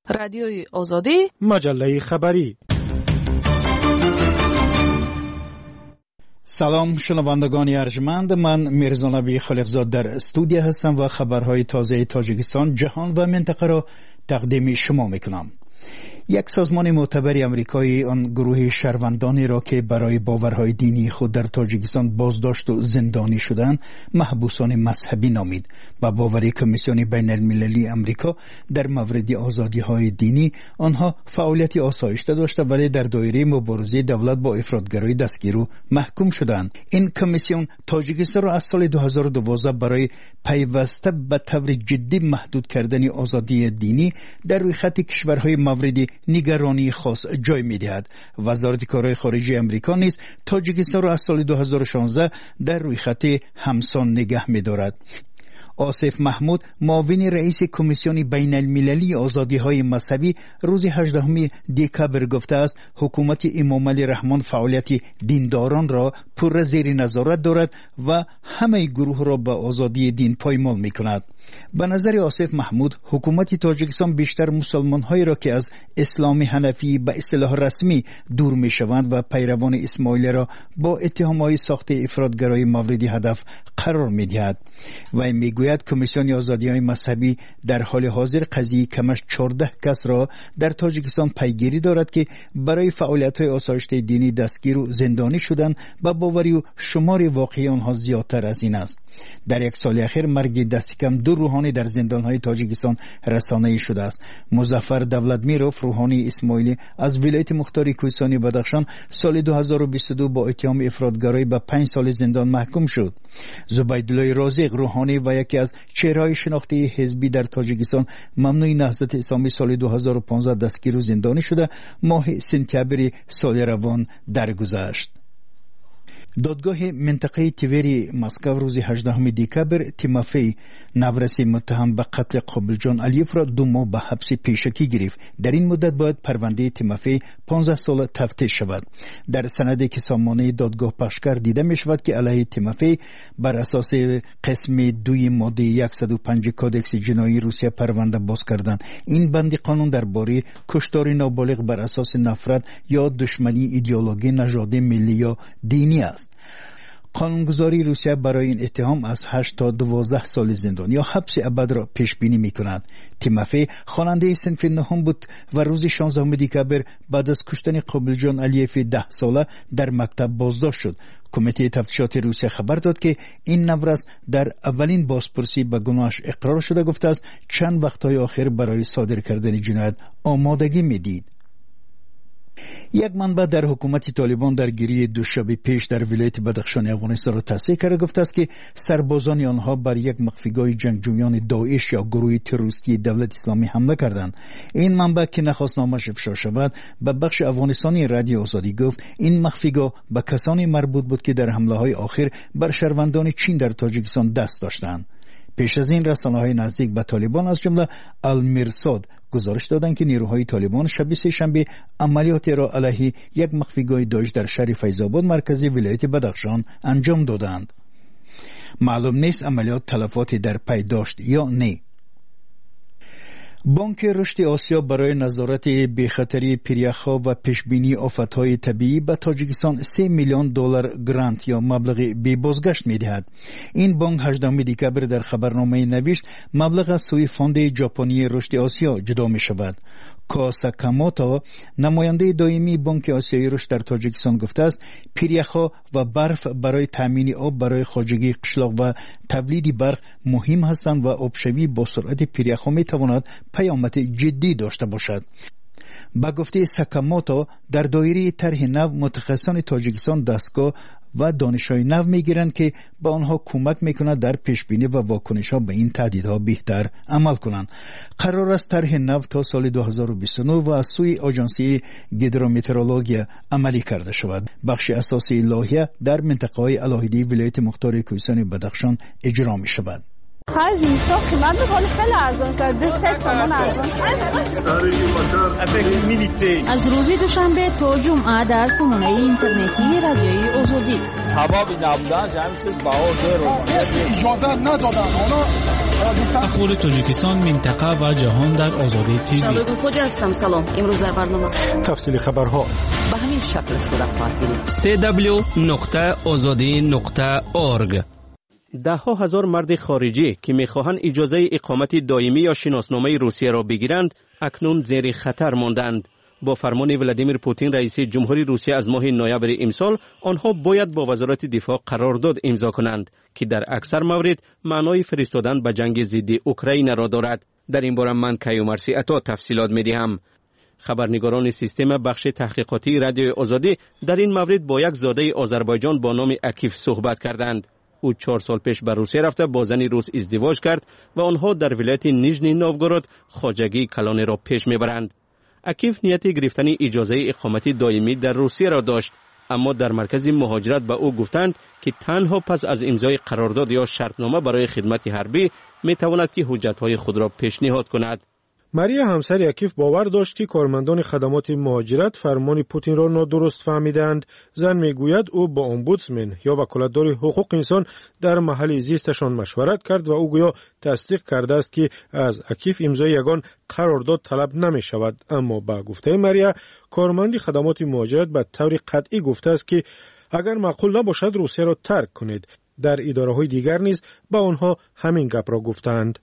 رادیوی آزادی، مجله خبری. سلام شنوندگان ارجمند، من میرزا نبی خلیقزاد در استودیو هستم و خبرهای تازه تاجیکستان، جهان و منطقه را تقدیم شما میکنم. یک سازمان معتبر آمریکایی آن گروه شهروندانی را که برای باورهای دینی خود در تاجیکستان بازداشت و زندانی شدند محبوسان مذهبی نامید. با باور کمیسیون بین المللی آمریکا در مورد آزادی‌های دینی، آنها فعالیت آسایشته داشته ولی در دایره مبارزه دولت با افراطگرایی دستگیر و محکوم شدند. این کمیسیون تاجیکستان را از سال 2012 برای پیوسته به طور جدی محدود کردن آزادی دینی در روی خط کشورهای مورد نگرانی خاص جای می‌دهد. وزارت کارهای خارجه آمریکا نیز تاجیکستان را از سال 2016 در روی خط همسان نگه می‌دارد. آصف محمود، معاون رئیس کمیسیون بین المللی آزادی‌های مذهبی، روز 18 دکبر گفته است حکومت امام علی رحمان فعالیت دینداران را پر زیر نظارت دارد و همه گروه را به آزادی دین پایمال می‌کند. به نظر آصف محمود، حکومت تاجیکستان بیشتر مسلمان‌هایی را که از اسلام حنفی به اصطلاح رسمی دور می‌شوند و پیروان اسماعیلی را با اتهام‌های ساخت افراطگرایی مورد هدف قرار می‌دهد. و میگوید کمیسیون آزادی‌های مذهبی در حال حاضر قضیه کمش 14 کس را در تاجیکستان پیگیری دارد که برای فعالیت‌های آسایشته دینی دستگیر و زندانی شدند و باوری و شمار واقعی آنها زیادتر از این است. در یک سال اخیر مرگ دست کم 2 روحانی در زندان‌های تاجیکستان رسانه‌ای شده است. مظفر دولتمیروف، روحانی اسماعیلی از ولایت مختار کوهستانی بدخشان، سال 2022 با اتهام افراطگرایی به 5 سال زندان محکوم شد. زبیدالله رازق، روحانی و یکی از چهره‌های شناخته حزبی در تاجیکستان، ممنوع نهضت اسلامی، سال 2015 دستگیر و زندانی شده. ماه سپتامبر سال روان درگذشت. دادگاه منطقه تیوری مسکو روز 18 دکبر تیمافی نورسی متهم به قتل قابلجان علیف را 2 ماه به حبس پیشکی گرفت. در این مدت باید پرونده تیمافی 15 سال تفتیش شود. در سندی که سامانه دادگاه پخش کرد دیده می شود که علیه تیمافی بر اساس قسم 2 ماده 105 کودکس جنایی روسیه پرونده باز کردند. این بند قانون درباره کشتار نابالغ بر اساس نفرت یا دشمنی ایدئولوژی نژادی، ملی یا دینی است. قانونگذاری روسیه برای این اتهام از 8 تا 12 سال زندان یا حبس ابد را پیش بینی می کند. تیمافی خواننده صنف 9 بود و روز 16 دکبر بعد از کشتن قابلجان علیف 10 ساله در مکتب بازداشت شد. کمیته تفتیشات روسیه خبر داد که این نورس در اولین بازپرسی به گناهش اقرار شده. گفته است چند وقت‌های آخر برای صادر کردن جنایت آمادگی می‌دید. یک منبع در حکومت طالبان درگیری 2 شب پیش در ولایت بدخشان افغانستان را تصحیح کرده. گفته است که سربازان آنها بر یک مخفیگاه جنگجویان داعش یا گروه تروریستی دولت اسلامی حمله کردند. این منبع که نخواست نامش افشا شود به بخش افغانستانی رادیو آزادی گفت این مخفیگاه به کسانی مربوط بود که در حمله‌های آخر بر شهروندان چین در تاجیکستان دست داشتند. پیش از این رسانه‌های نزدیک به طالبان از جمله المرصاد گزارش دادند که نیروهای طالبان شب سه‌شنبه عملیات را علیه یک مخفیگاه داعش در شهر فیض‌آباد مرکزی ولایت بدخشان انجام دادند. معلوم نیست عملیات تلفاتی در پی داشت یا نه. بانک رشد آسیا برای نظارت بی‌خطری پریخ‌ها و پیشبینی آفت‌های طبیعی به تاجیکستان 3 میلیون دلار گرانت یا مبلغ بی بازگشت می‌دهد. این بانک 18 دکبر در خبرنامه نوشت مبلغ از سوی فاند ژاپنی رشد آسیا جدا می‌شود. کاساکاموتو، نماینده دائمی بانک آسیایی رشد در تاجیکستان، گفته است پریخ‌ها و برف برای تامین آب برای خواجگی قشلاق و تولید برق مهم هستند و آبشوی با سرعت پریخ‌ها می‌تواند پیامد جدی داشته باشد. با گفته ساکاموتو، در دایره طرح نو متخصصان تاجیکستان دستگاه و دانش‌های نو می‌گیرند که با آنها کمک می‌کند در پیشبینی و واکنش‌ها به این تهدیدها بهتر عمل کنند. قرار است طرح نو تا سال 2029 و از سوی آژانسی هیدرومترولوژی عملی کرده شود. بخش اساسی لایحه در منطقه‌های علایدی ولایت مختار کوهستان بدخشان اجرا می‌شود. خرج اینجا قیمت بخوری خیلی ارزان شده. 3 تومان ارزان شده. از روز دوشنبه تا جمعه در سامانه اینترنتی رادیوی آزادی. سبب نبودن همین چیز باور رو اجازه ندادن. اونا اخبار تاجیکستان، منطقه و جهان در آزادی تیوی. شادو خوجا هستم. سلام. امروز در برنامه تفصیل خبرها به همین شکل صورت خواهد گرفت. www.azadi.org. ده‌ها هزار مرد خارجی که می‌خواهند اجازه اقامت دائمی یا شناسنامه روسیه را بگیرند، اکنون زیر خطر ماندند. با فرمان ولادیمیر پوتین رئیس جمهوری روسیه از ماه نوامبر امسال، آنها باید با وزارت دفاع قرارداد امضا کنند که در اکثر موارد معنای فرستادن به جنگ ضد اوکراین را دارد. در این باره من کیومرثی عطا تفصیلات می‌دهم. خبرنگاران سیستم بخش تحقیقاتی رادیو آزادی در این مورد با یک زاده آذربایجان با نام اکیف صحبت کردند. او 4 سال پیش به روسیه رفته با زنی روس ازدواج کرد و آنها در ولایت نیژنی نوگورود خواجگی کلانی را پیش میبرند. اکیف نیت گرفتن اجازه اقامت دائمی در روسیه را داشت، اما در مرکز مهاجرت به او گفتند که تنها پس از امضای قرارداد یا شرطنامه برای خدمت حربی میتواند که حجتهای خود را پیشنهاد کند. ماریا همسر اکیف باور داشت که کارمندان خدمات مهاجرت فرمان پوتین را نادرست فهمیدند. زن میگوید او با امبودسمن یا وکالتدار حقوق انسان در محل زیستشان مشورت کرد و او گویا تصدیق کرده است که از اکیف امضای یگان قرارداد طلب نمی شود. اما با گفته ماریا، کارمند خدمات مهاجرت به طور قطعی گفته است که اگر معقول نباشد روسیه را ترک کنید. در اداره‌های دیگر نیز با آنها همین گپ را گفتند.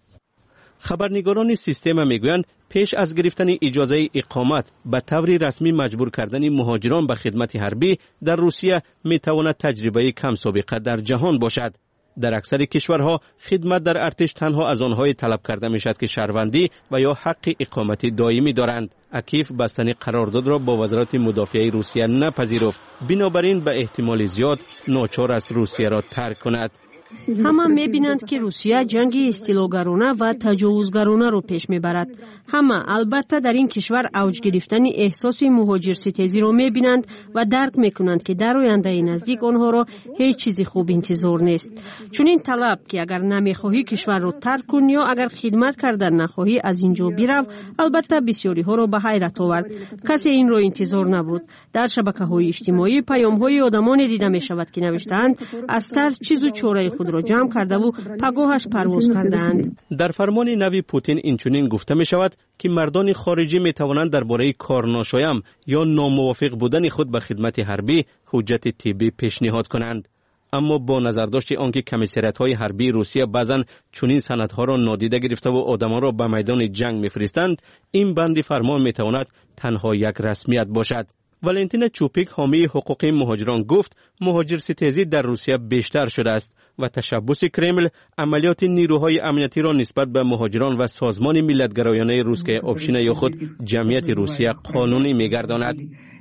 خبرنگاران سیستم میگویند پیش از گرفتن اجازه اقامت به طور رسمی مجبور کردن مهاجران به خدمت حربی در روسیه میتواند تجربه کم سابقه در جهان باشد. در اکثر کشورها خدمت در ارتش تنها از آنهای طلب کرده میشد که شهروندی و یا حق اقامت دائمی دارند. اکیف بستن قرارداد را با وزارت مدافعه روسیه نپذیرفت، بنابراین به احتمال زیاد ناچار است روسیه را ترک کند. همه می‌بینند که روسیه جنگ استیلاگرانه و تجاوزگرانه رو پیش می‌برد. همه البته در این کشور اوج گرفتن احساس مهاجر ستیزی رو می‌بینند و درک می‌کنند که در آینده نزدیک آنها را هیچ چیزی خوب انتظار نیست. چون این طلب که اگر نمی‌خواهی کشور رو ترک کن یا اگر خدمت کردن نخواهی از اینجا برو، البته بسیاری ها رو به حیرت آورد. کسی این رو انتظار نبود. در شبکه‌های اجتماعی پیام‌های آدمان دیده می‌شود که نوشتند از ترس چیز و چاره خود را جمع کرده و پگاهش پرواز کردند. در فرمان نوی پوتین اینچنین گفته می شود که مردان خارجی می توانند درباره کارناشایم یا ناموافق بودن خود به خدمت حربی حجت طبی پیشنهاد کنند. اما با نظرداشت آنکه کمیسریت‌های حربی روسیه بعضاً چنین سندها را نادیده گرفته و آدمان را به میدان جنگ می‌فرستند، این بند فرمان می تواند تنها یک رسمیت باشد. والنتینا چوپیک حامی حقوق مهاجران گفت مهاجر ستیزی در روسیه بیشتر شده است و تشبث کرمل عملیات نیروهای امنیتی را نسبت به مهاجران و سازمان ملت‌گرایانه روس که آبشین یا خود جمعیت روسیه قانونی می‌گرداند.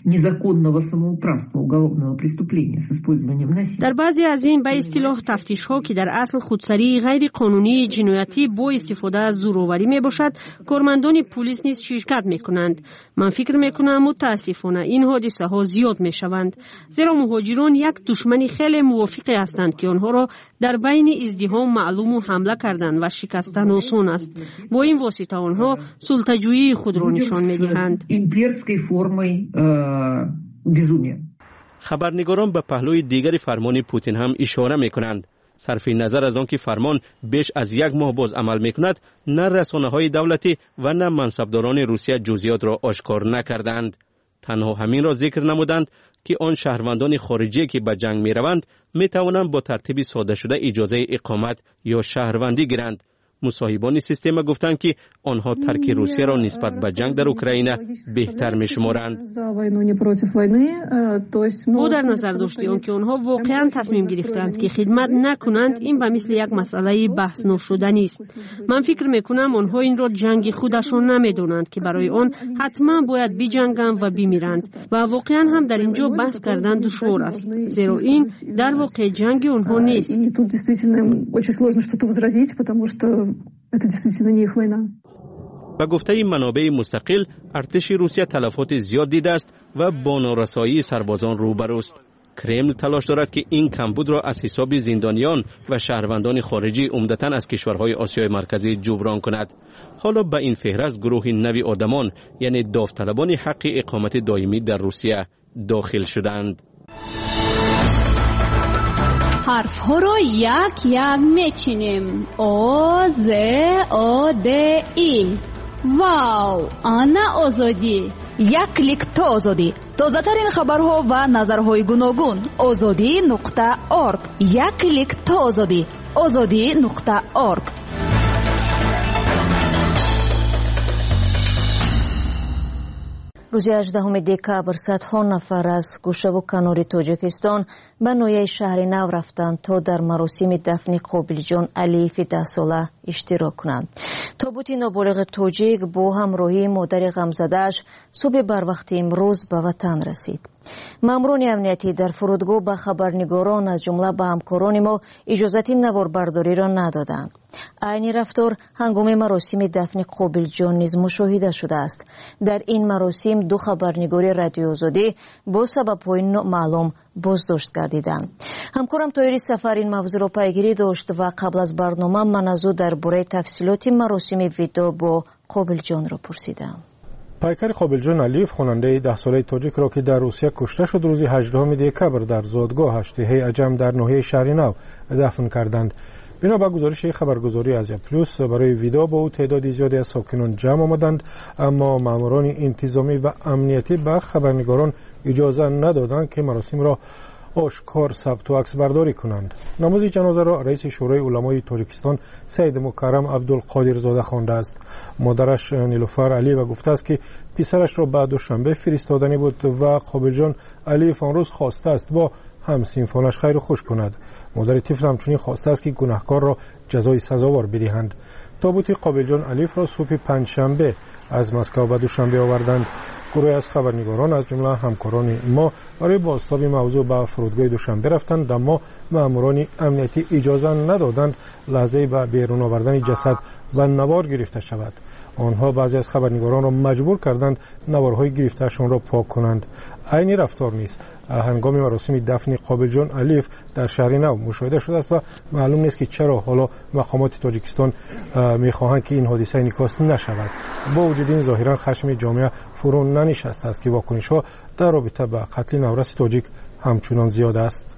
در بعضی از این به اصطلاح تفتیش‌ها که در اصل خودسری غیر قانونی جنایتی با استفاده از زورآوری میباشد، کارمندان پلیس نیز شرکت میکنند. من فکر میکنم متاسفانه این حادثه ها زیاد میشوند، زیرا مهاجران یک دشمن خیلی موافق هستند که آنها را در بین ازدحام معلوم و حمله کردن و شکستن آسان است. با این واسطه آنها سلطه‌جویی خود را نشان میدهند. خبرنگاران به پهلوی دیگر فرمان پوتین هم اشاره میکنند. صرف نظر از آنکه فرمان بیش از 1 ماه باز عمل میکند، نه رسانه‌های دولتی و نه منصبداران روسیه جزئیات را آشکار نکردند. تنها همین را ذکر نمودند که آن شهروندان خارجی که به جنگ میروند میتوانند با ترتیب ساده شده اجازه اقامت یا شهروندی گیرند. مصاحبان سیستم گفتند که آنها ترک روسیه را نسبت به جنگ در اوکراین بهتر می‌شمارند. او در نظر داشت آنکه آنها واقعا تصمیم گرفتند که خدمت نکنند، این به مثل یک مسئله بحث نشدنی است. من فکر میکنم آنها این را جنگ خودشان نمیدونند که برای آن حتما باید بجنگند و بمیرند و واقعا هم در اینجا بحث کردن دشوار است، زیرا این در واقع جنگ آنها نیست. به گفته منابع مستقل، ارتش روسیه تلفات زیاد دیده است و با نارسایی سربازان روبروست. کرمل تلاش دارد که این کمبود را از حساب زندانیان و شهروندان خارجی عمدتاً از کشورهای آسیای مرکزی جبران کند. حالا به این فهرست گروه نوی آدمان یعنی داوطلبان حق اقامت دائمی در روسیه داخل شدند. حرف ها رو یک یک میچینیم. او ز او د ای. واو، آنا آزادی. یک کلیک تا آزادی. تازه ترین خبرها و نظرهای گوناگون. azadi.org. یک کلیک تا آزادی. azadi.org. روز 18 دکبر صدها نفر از گوشه و کنار تاجیکستان به نویه شهر نو رفتند تا در مراسم دفن قابل جان علیف 10 ساله اشتراک کنند. تابوت نابالغ تاجیک با همراهی مادر غمزده‌اش صبح بر وقت امروز به وطن رسید. ماموران امنیتی در فرودگاه به خبرنگاران از جمله به همکاران ما اجازت نواربرداری را ندادند. عین رفتار هنگام مراسم دفن قابل جان نیز مشاهده شده است. در این مراسم 2 خبرنگار رادیو آزادی با سبب‌های نامعلوم بازداشت گردیدند. همکارم طاهری سفر این موضوع را پیگیری داشت و قبل از برنامه من از او درباره تفصیلات مراسم ودا با قابل جان را پرسیدم. پیکر قابل جان علیف خواننده 10 ساله تاجیک را که در روسیه کشته شد روز 18 دکبر در زادگاه هشتهه عجم در ناحیه شهر نو دفن کردند. بنا به گزارش خبرگزاری آزیا پلوس برای ودا با او تعدادی زیادی از ساکنان جمع آمدند، اما ماموران انتظامی و امنیتی به خبرنگاران اجازه ندادند که مراسم را آشکار ثبت و عکس برداری کنند. نماز جنازه را رئیس شورای علمای تاجیکستان سید مکرم عبدالقادر زاده خوانده است. مادرش نیلوفر علی و گفته است که پسرش را بعد دوشنبه فرستادنی بود و قابل جان علی آن روز خواسته است با همسنفانش خیر و خوش کند. مادر طفل همچنین خواسته است که گناهکار را جزای سزاوار بدهند. تابوت قابل جان علیف را صبح پنجشنبه از مسکو به دوشنبه آوردند. گروهی از خبرنگاران از جمله همکاران ما برای بازتاب موضوع به فرودگاه دوشنبه رفتند، اما ماموران امنیتی اجازه ندادند لحظه به بیرون آوردن جسد و نوار گرفته شود. آنها بعضی از خبرنگاران را مجبور کردند نوارهای گرفتهشان را پاک کنند. عین رفتار نیست هنگام مراسم دفن قابل جان علیف در شهر نو مشاهده شده است و معلوم نیست که چرا حالا مقامات تاجیکستان میخواهند که این حادثه انعکاس نشود. با وجود این ظاهرا خشم جامعه فرو ننشسته است که واکنش‌ها در رابطه با قتل نورس تاجیک همچنان زیاد است.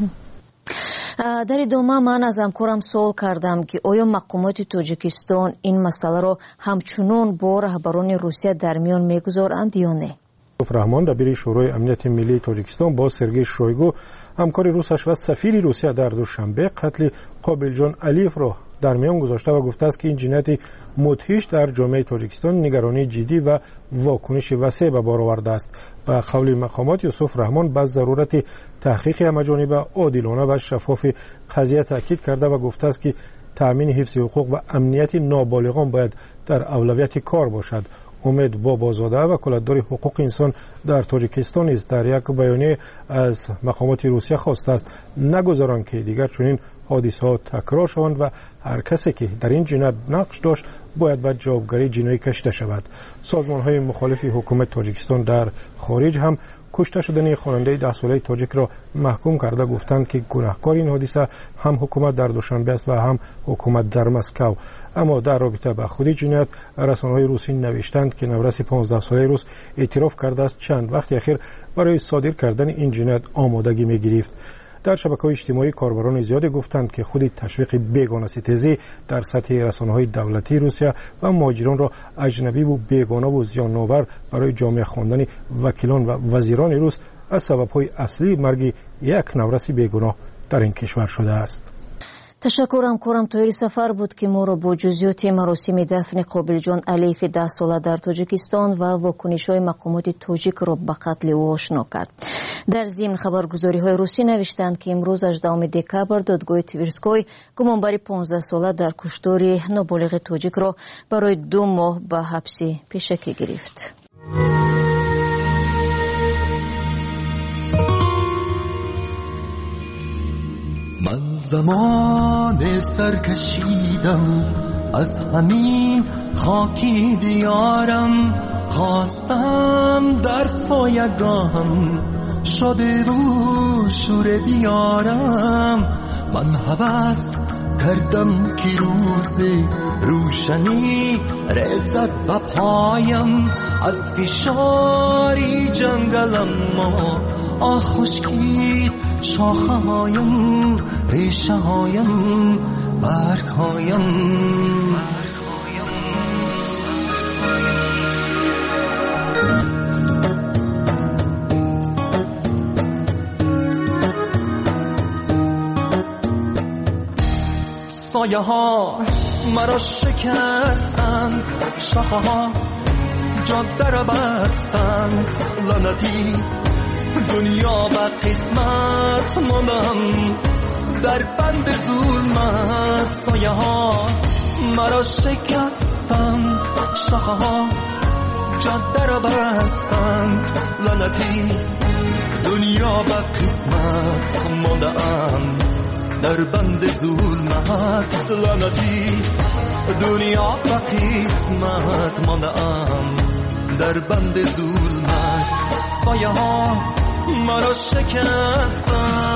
در ادامه من از همکارم سوال کردم که آیا مقامات تاجیکستان این مسئله را همچنان با رهبران روسیه در میان میگذارند یا نه؟ رحمان دبیر شورای امنیت ملی تاجیکستان با سرگئی شویگو همکار روسش و سفیر روسیه در دوشنبه قتل قابل جان علیف را در میان گذاشته و گفته است که این جنایت مدهش در جامعه تاجیکستان نگرانی جدی و واکنش وسیع به بار آورده است. به قول مقامات یوسف رحمان به ضرورت تحقیق همه‌جانبه عادلانه و شفاف قضیه تاکید کرده و گفته است که تأمین حفظ حقوق و امنیت نابالغان باید در اولویت کار باشد. امید بابازاده وکالتدار حقوق انسان در تاجیکستان نیز در یک بیانیه از مقامات روسیه خواسته است نگذارند که دیگر چنین حادثه‌ها تکرار شوند و هر کسی که در این جنایت نقش داشت باید به جوابگری جنایی کشیده شود. سازمان‌های مخالف حکومت تاجیکستان در خارج هم کشته شدن خواننده 10 ساله تاجیک را محکوم کرده گفتند که گناهکار این حادثه هم حکومت در دوشنبه است و هم حکومت در مسکو. اما در رابطه با خود جنایت رسانه‌های روسی نوشتند که نورس 15 ساله روس اعتراف کرده است چند وقت اخیر برای صادر کردن این جنایت آمادگی می‌گرفت. در شبکه‌های اجتماعی کاربران زیادی گفتند که خود تشویق بیگانه‌ستیزی در سطح رسانه‌های دولتی روسیه و مهاجران را اجنبی و بیگانه و زیان‌آور برای جامعه خواندن وکیلان و وزیران روس از سبب‌های اصلی مرگ یک نورس بیگناه در این کشور شده است. تشکرم کورم طاهری سفر بود که ما را با جزئیات مراسم دفن قابل جان علیف 10 ساله در تاجیکستان و واکنش‌های مقامات تاجیک را به قتل او آشنا کرد. در ضمن خبرگزاری‌های روسی نوشتند که امروز 18 دکبر دادگاه تیورسکوی گمانبر 15 ساله در کشتار نابالغ تاجیک را برای 2 ماه به حبس پیشکی گرفت. من زمان سرکشیدم از همین خاکی دیارم، خواستم در سایگاهم شده رو شوره بیارم. من هوس کردم که روز روشنی رسد به پایم از فشاری جنگلم ما خشکید شاخه هایم ریشه هایم برگ هایم سایه ها مرا شکستند شاخه ها جاده را بستند لعنتی دنیا و قسمت ماندم در بند ظلمت سایه ها مرا شکستند شاخه ها جاده را بستند لعنتی دنیا و قسمت ماندم در بند ظلمت لعنتی دنیا و قسمت ماندم در بند ظلمت سایه ها مرا شکستند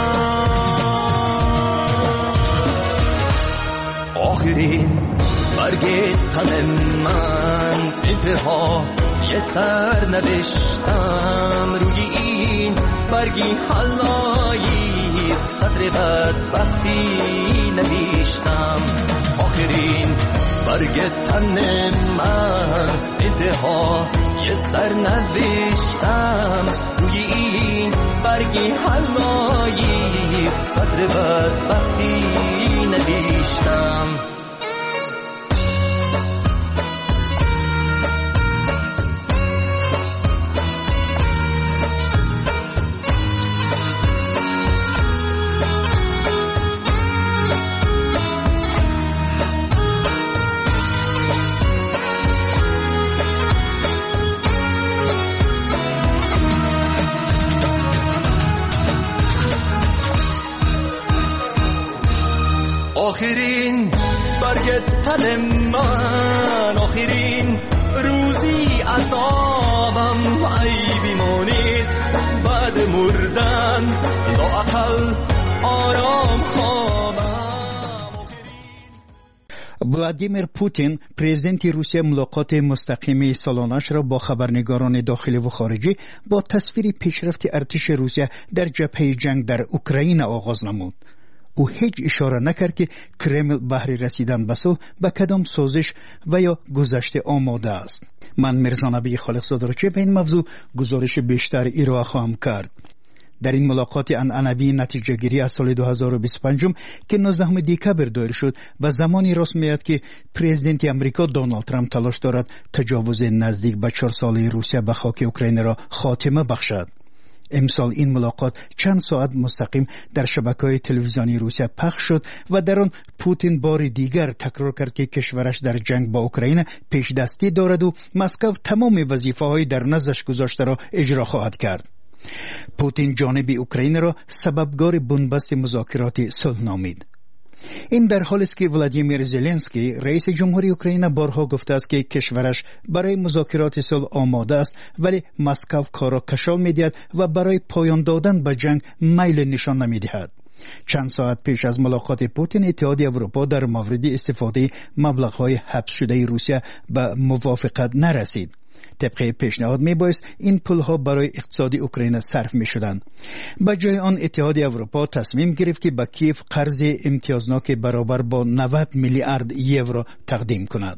آخرین برگ تن من انتها یه سر نوشتم روی این برگی حلایی صدر بدبختی نوشتم آخرین برگ تن من انتها یه سر نوشتم روی این برگی حلایی صدر بدبختی نوشتم آخرین برگ تن من آخرین روزی عذابم ای بیمانید بعد مردن لااقل آرام خوابم. ولادیمیر پوتین پرزیدنت روسیه ملاقات مستقیم سالانش را با خبرنگاران داخلی و خارجی با تصویر پیشرفت ارتش روسیه در جبهه جنگ در اوکراین آغاز نمود. او هیچ اشاره نکرد که کرمل بهر رسیدن به صلح به کدام سازش و یا گذشته آماده است. من میرزا نبی خالقزاده را به این موضوع گزارش بیشتر ارائه خواهم کرد. در این ملاقات عنعنوی نتیجه گیری از سال 2025 که 19 دکتر دایر شد و زمانی راست میاد که پرزیدنت امریکا دونالد ترامپ تلاش دارد تجاوز نزدیک به 4 ساله روسیه به خاک اوکراین را خاتمه بخشد. امسال این ملاقات چند ساعت مستقیم در شبکه‌های تلویزیونی روسیه پخش شد و در آن پوتین بار دیگر تکرار کرد که کشورش در جنگ با اوکراین پیش دستی دارد و مسکو تمام وظیفه‌های در نظرش گذاشته را اجرا خواهد کرد. پوتین جانب اوکراین را سببگار بنبست مذاکرات صلح نامید. این در حالی است که ولادیمیر زلنسکی رئیس جمهوری اوکراین بارها گفته است که کشورش برای مذاکرات صلح آماده است ولی مسکو کار را کشال می‌دهد و برای پایان دادن به جنگ میل نشان نمی‌دهد. چند ساعت پیش از ملاقات پوتین اتحادیه اروپا در مورد استفاده مبلغ‌های حبس شده روسیه به موافقت نرسید. طبق پیشنهاد میبایست این پولها برای اقتصاد اوکراین صرف میشدند. به جای آن اتحادیه اروپا تصمیم گرفت که به کیف قرض امتیازناک برابر با 90 میلیارد یورو تقدیم کند.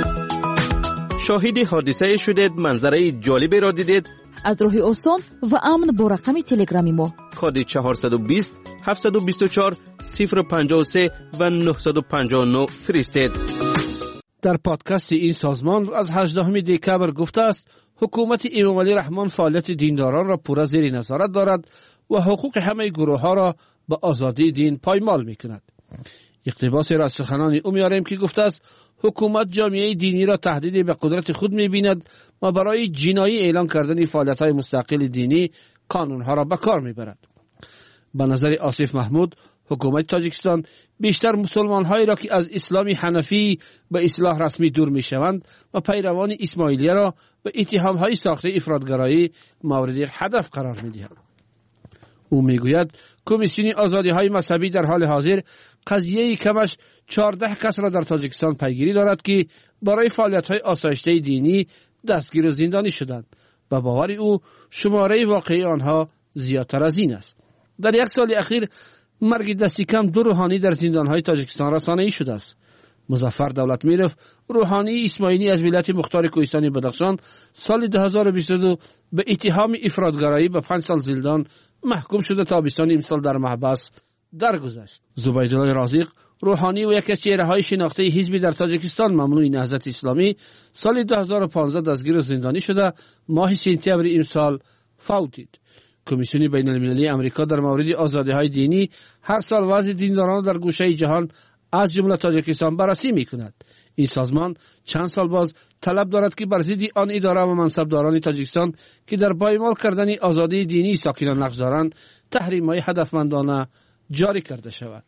شاهد حادثه شدید، منظره جالبی را دیدید؟ از راه آسان و امن با رقم تلگرامی ما کد 420 724 053 و 959 فرستید. در پادکست این سازمان از 18 دکتر گفته است حکومت امام علی رحمان فعالیت دینداران را پورا زیر نظارت دارد و حقوق همه گروه ها را به آزادی دین پایمال می کند. اقتباس را از سخنان او میاریم که گفته است حکومت جامعه دینی را تهدید به قدرت خود می بیند و برای جنایی اعلان کردن فعالیت های مستقل دینی قانون ها را به کار می برد. به نظر آصف محمود حکومت تاجیکستان بیشتر مسلمان هایی را که از اسلامی حنفی به اصلاح رسمی دور می شوند و پیروان اسماعیلیه را به اتهام های ساخته افراطگرایی مورد هدف قرار می دهند. او می گوید کمیسیون آزادی های مذهبی در حال حاضر قضیه کمش 14 کس را در تاجیکستان پیگیری دارد که برای فعالیت‌های آسایشته دینی دستگیر و زندانی شدند و باور او شماره واقعی آنها زیادتر از این است. در یک سال اخیر مرگ دستی کم 2 روحانی در زندان‌های تاجیکستان رسانه‌ای شده است. مظفر دولتمیرف، روحانی اسماعیلی از ولایت مختار کوهستانی بدخشان، سال 2022 به اتهام افراطگرایی به 5 سال زندان محکوم شده تا تابستان امسال در محبس درگذشت. زبیدالله رازق، روحانی و یکی از چهره‌های شناخته حزب در تاجیکستان ممنوع نهضت اسلامی، سال 2015 دستگیر و زندانی شده ماه سپتامبر امسال فوتید. کمیسیون بین المللی امریکا در مورد آزادی‌های دینی هر سال وضع دینداران در گوشه جهان از جمله تاجیکستان بررسی می‌کند. این سازمان چند سال باز طلب دارد که بر ضد آن اداره و منصبداران تاجیکستان که در پایمال کردن آزادی دینی ساکنان نقش دارند تحریم‌های هدفمندانه جاری کرده شود.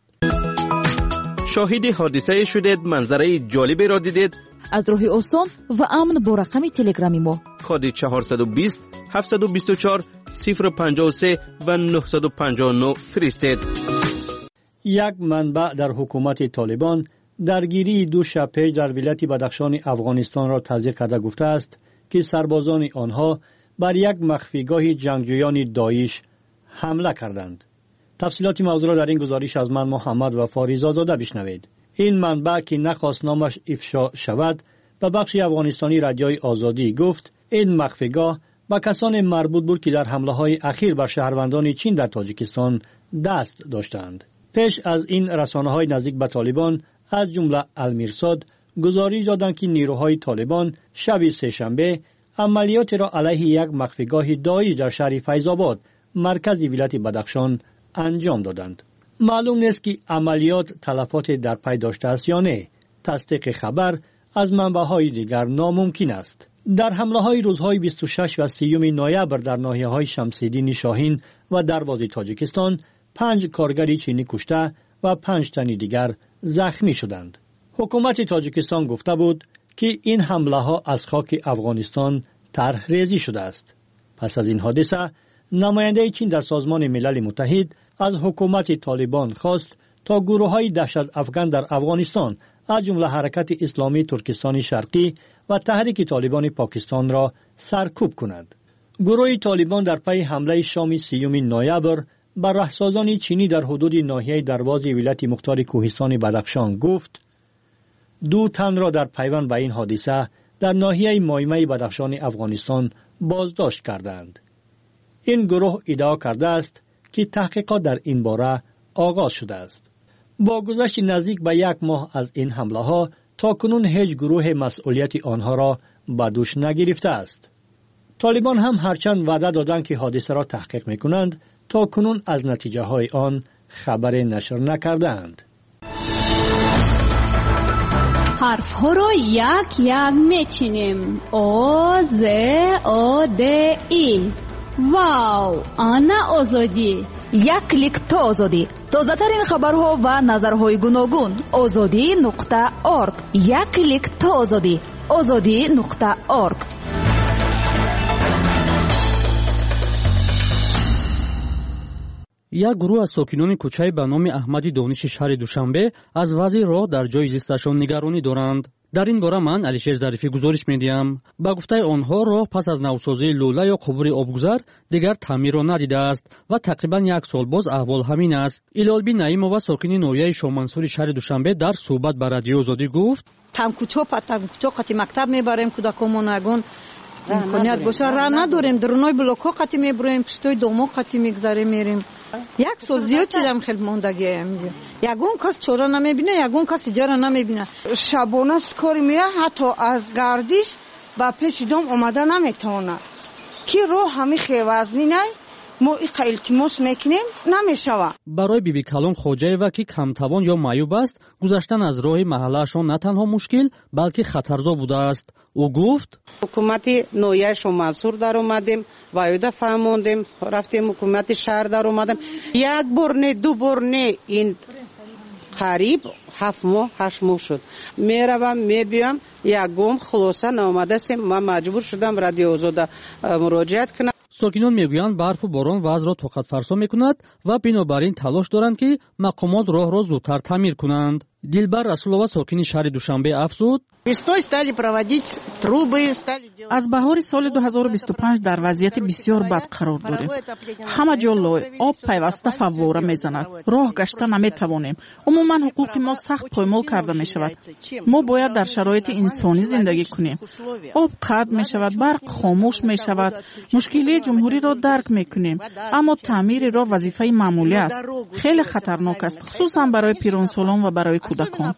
شاهد حادثه شدید، منظره جالبی را دیدید؟ از راه آسان و امن با رقم تلگرامی ما کد 420 724 053 و 959 فرستید. یک منبع در حکومت طالبان درگیری 2 شب پیش در ولایت بدخشان افغانستان را تصدیق کرده گفته است که سربازان آنها بر یک مخفیگاه جنگجویان داعش حمله کردند. تفصیلات موضوع را در این گزارش از من محمد وفا رضازاده بشنوید. این منبع که نخواست نامش افشا شود به بخش افغانستانی رادیوی آزادی گفت این مخفیگاه با کسان مربوط بود که در حمله‌های اخیر بر شهروندان چین در تاجیکستان دست داشتند. پیش از این رسانه‌های نزدیک به طالبان از جمله المیرصاد گزارش دادند که نیروهای طالبان شب سه‌شنبه عملیات را علیه یک مخفیگاه داعش در شهر فیض‌آباد مرکز ولایت بدخشان انجام دادند. معلوم نیست که عملیات تلفات در پی داشته است یا نه. تصدیق خبر از منبع‌های دیگر ناممکن است. در حمله‌های روزهای 26 و 30 نوامبر در ناحیه‌های شمس‌الدین شاهین و دروازه تاجیکستان 5 کارگر چینی کشته و 5 تن دیگر زخمی شدند. حکومت تاجیکستان گفته بود که این حمله‌ها از خاک افغانستان طرح ریزی شده است. پس از این حادثه نماینده چین در سازمان ملل متحد از حکومت طالبان خواست تا گروه‌های دهشت افغان در افغانستان از جمله حرکت اسلامی ترکستان شرقی و تحریک طالبان پاکستان را سرکوب کند. گروه طالبان در پی حمله شام 30 نوامبر بر رهسازان چینی در حدود ناحیه دروازه ولایت مختار کوهستان بدخشان گفت 2 تن را در پیوند به این حادثه در ناحیه مایمه بدخشان افغانستان بازداشت کردند. این گروه ادعا کرده است که تحقیقات در این باره آغاز شده است. با گذشت نزدیک به 1 ماه از این حمله ها تا کنون هیچ گروه مسئولیت آنها را به دوش نگرفته است. طالبان هم هرچند وعده دادند که حادثه را تحقیق میکنند تا کنون از نتیجه های آن خبر نشر نکردند. حرف ها را یک یک میچینیم. آ ز آ د ای. واو، آنا آزادی. یک کلیک تا آزادی. تازه ترین خبرها و نظرهای گوناگون. azadi.org. یک کلیک تا آزادی. azadi.org. یک گروه از ساکنان کوچه به نام احمدی دانش شهر دوشنبه از وضع راه در جای زیستشان نگرانی دارند. در این باره من علیشیر ظریفی گزارش میدیم. با گفته آنها راه پس از نوسازی لوله یا قبور آبگذر دیگر تعمیر را ندیده است و تقریبا 1 سال باز احوال همین است. ایلالبی نعیمова ساکن نوریه شامنصور شهر دوشنبه در صحبت با رادیو آزادی گفت تمکوچو قتی مکتب میبریم کودکامون اگون امکانیت باشه راه نداریم، درونای بلوک‌ها قطی میبریم، پشتوی دوما قطی میگذاریم میریم. 1 سال زیاد چیدم خیلی ماندگی اینجا. یگون کس چورا نمیبینه، یگون کس جارا نمیبینه. شبانه کار میره، حتی از گردش با پیش دوم اومده نمیتونه. کی رو همین خیوزنی نه ما التماس میکنیم نمیشوه. برای بیبی کلام خوجاєва که کمتوان یا معیوب است گذشتن از راه محلهشان نه تنها مشکل بلکه خطرزا بوده است. او گفت حکومت نویه شامنصور در اومدیم وایده فهموندیم، رفتیم حکومت شهر در اومدیم 1 برنه 2 برنه این قریب 7 ماه 8 ماه شد. میروم میبیم یکم خلاصه نامده سیم. من مجبور شدم رادیو آزاد مراجعت کنم. ساکنان میگویند برف و باران وضع را طاقت فرسا میکند و بنابراین تلاش دارند که مقامات راه را زودتر تعمیر کنند. دلبر رسولова ساکن شهر دوشنبه افزود: از بهار سال 2025 در وضعیت بسیار بد قرار داریم. همه جا لای آب پیوسته فواره میزند. راه گشته نمیتوانیم. عموما حقوق ما سخت پایمال کرده می شود. ما باید در شرایط انسانی زندگی کنیم. آب قطع می شود، برق خاموش می شود. مشکلی جمهوری را درک می کنیم، اما تعمیر راه وظیفه معمولی است. خیلی خطرناک است، خصوصا برای پیرانسالان و برای کودکان.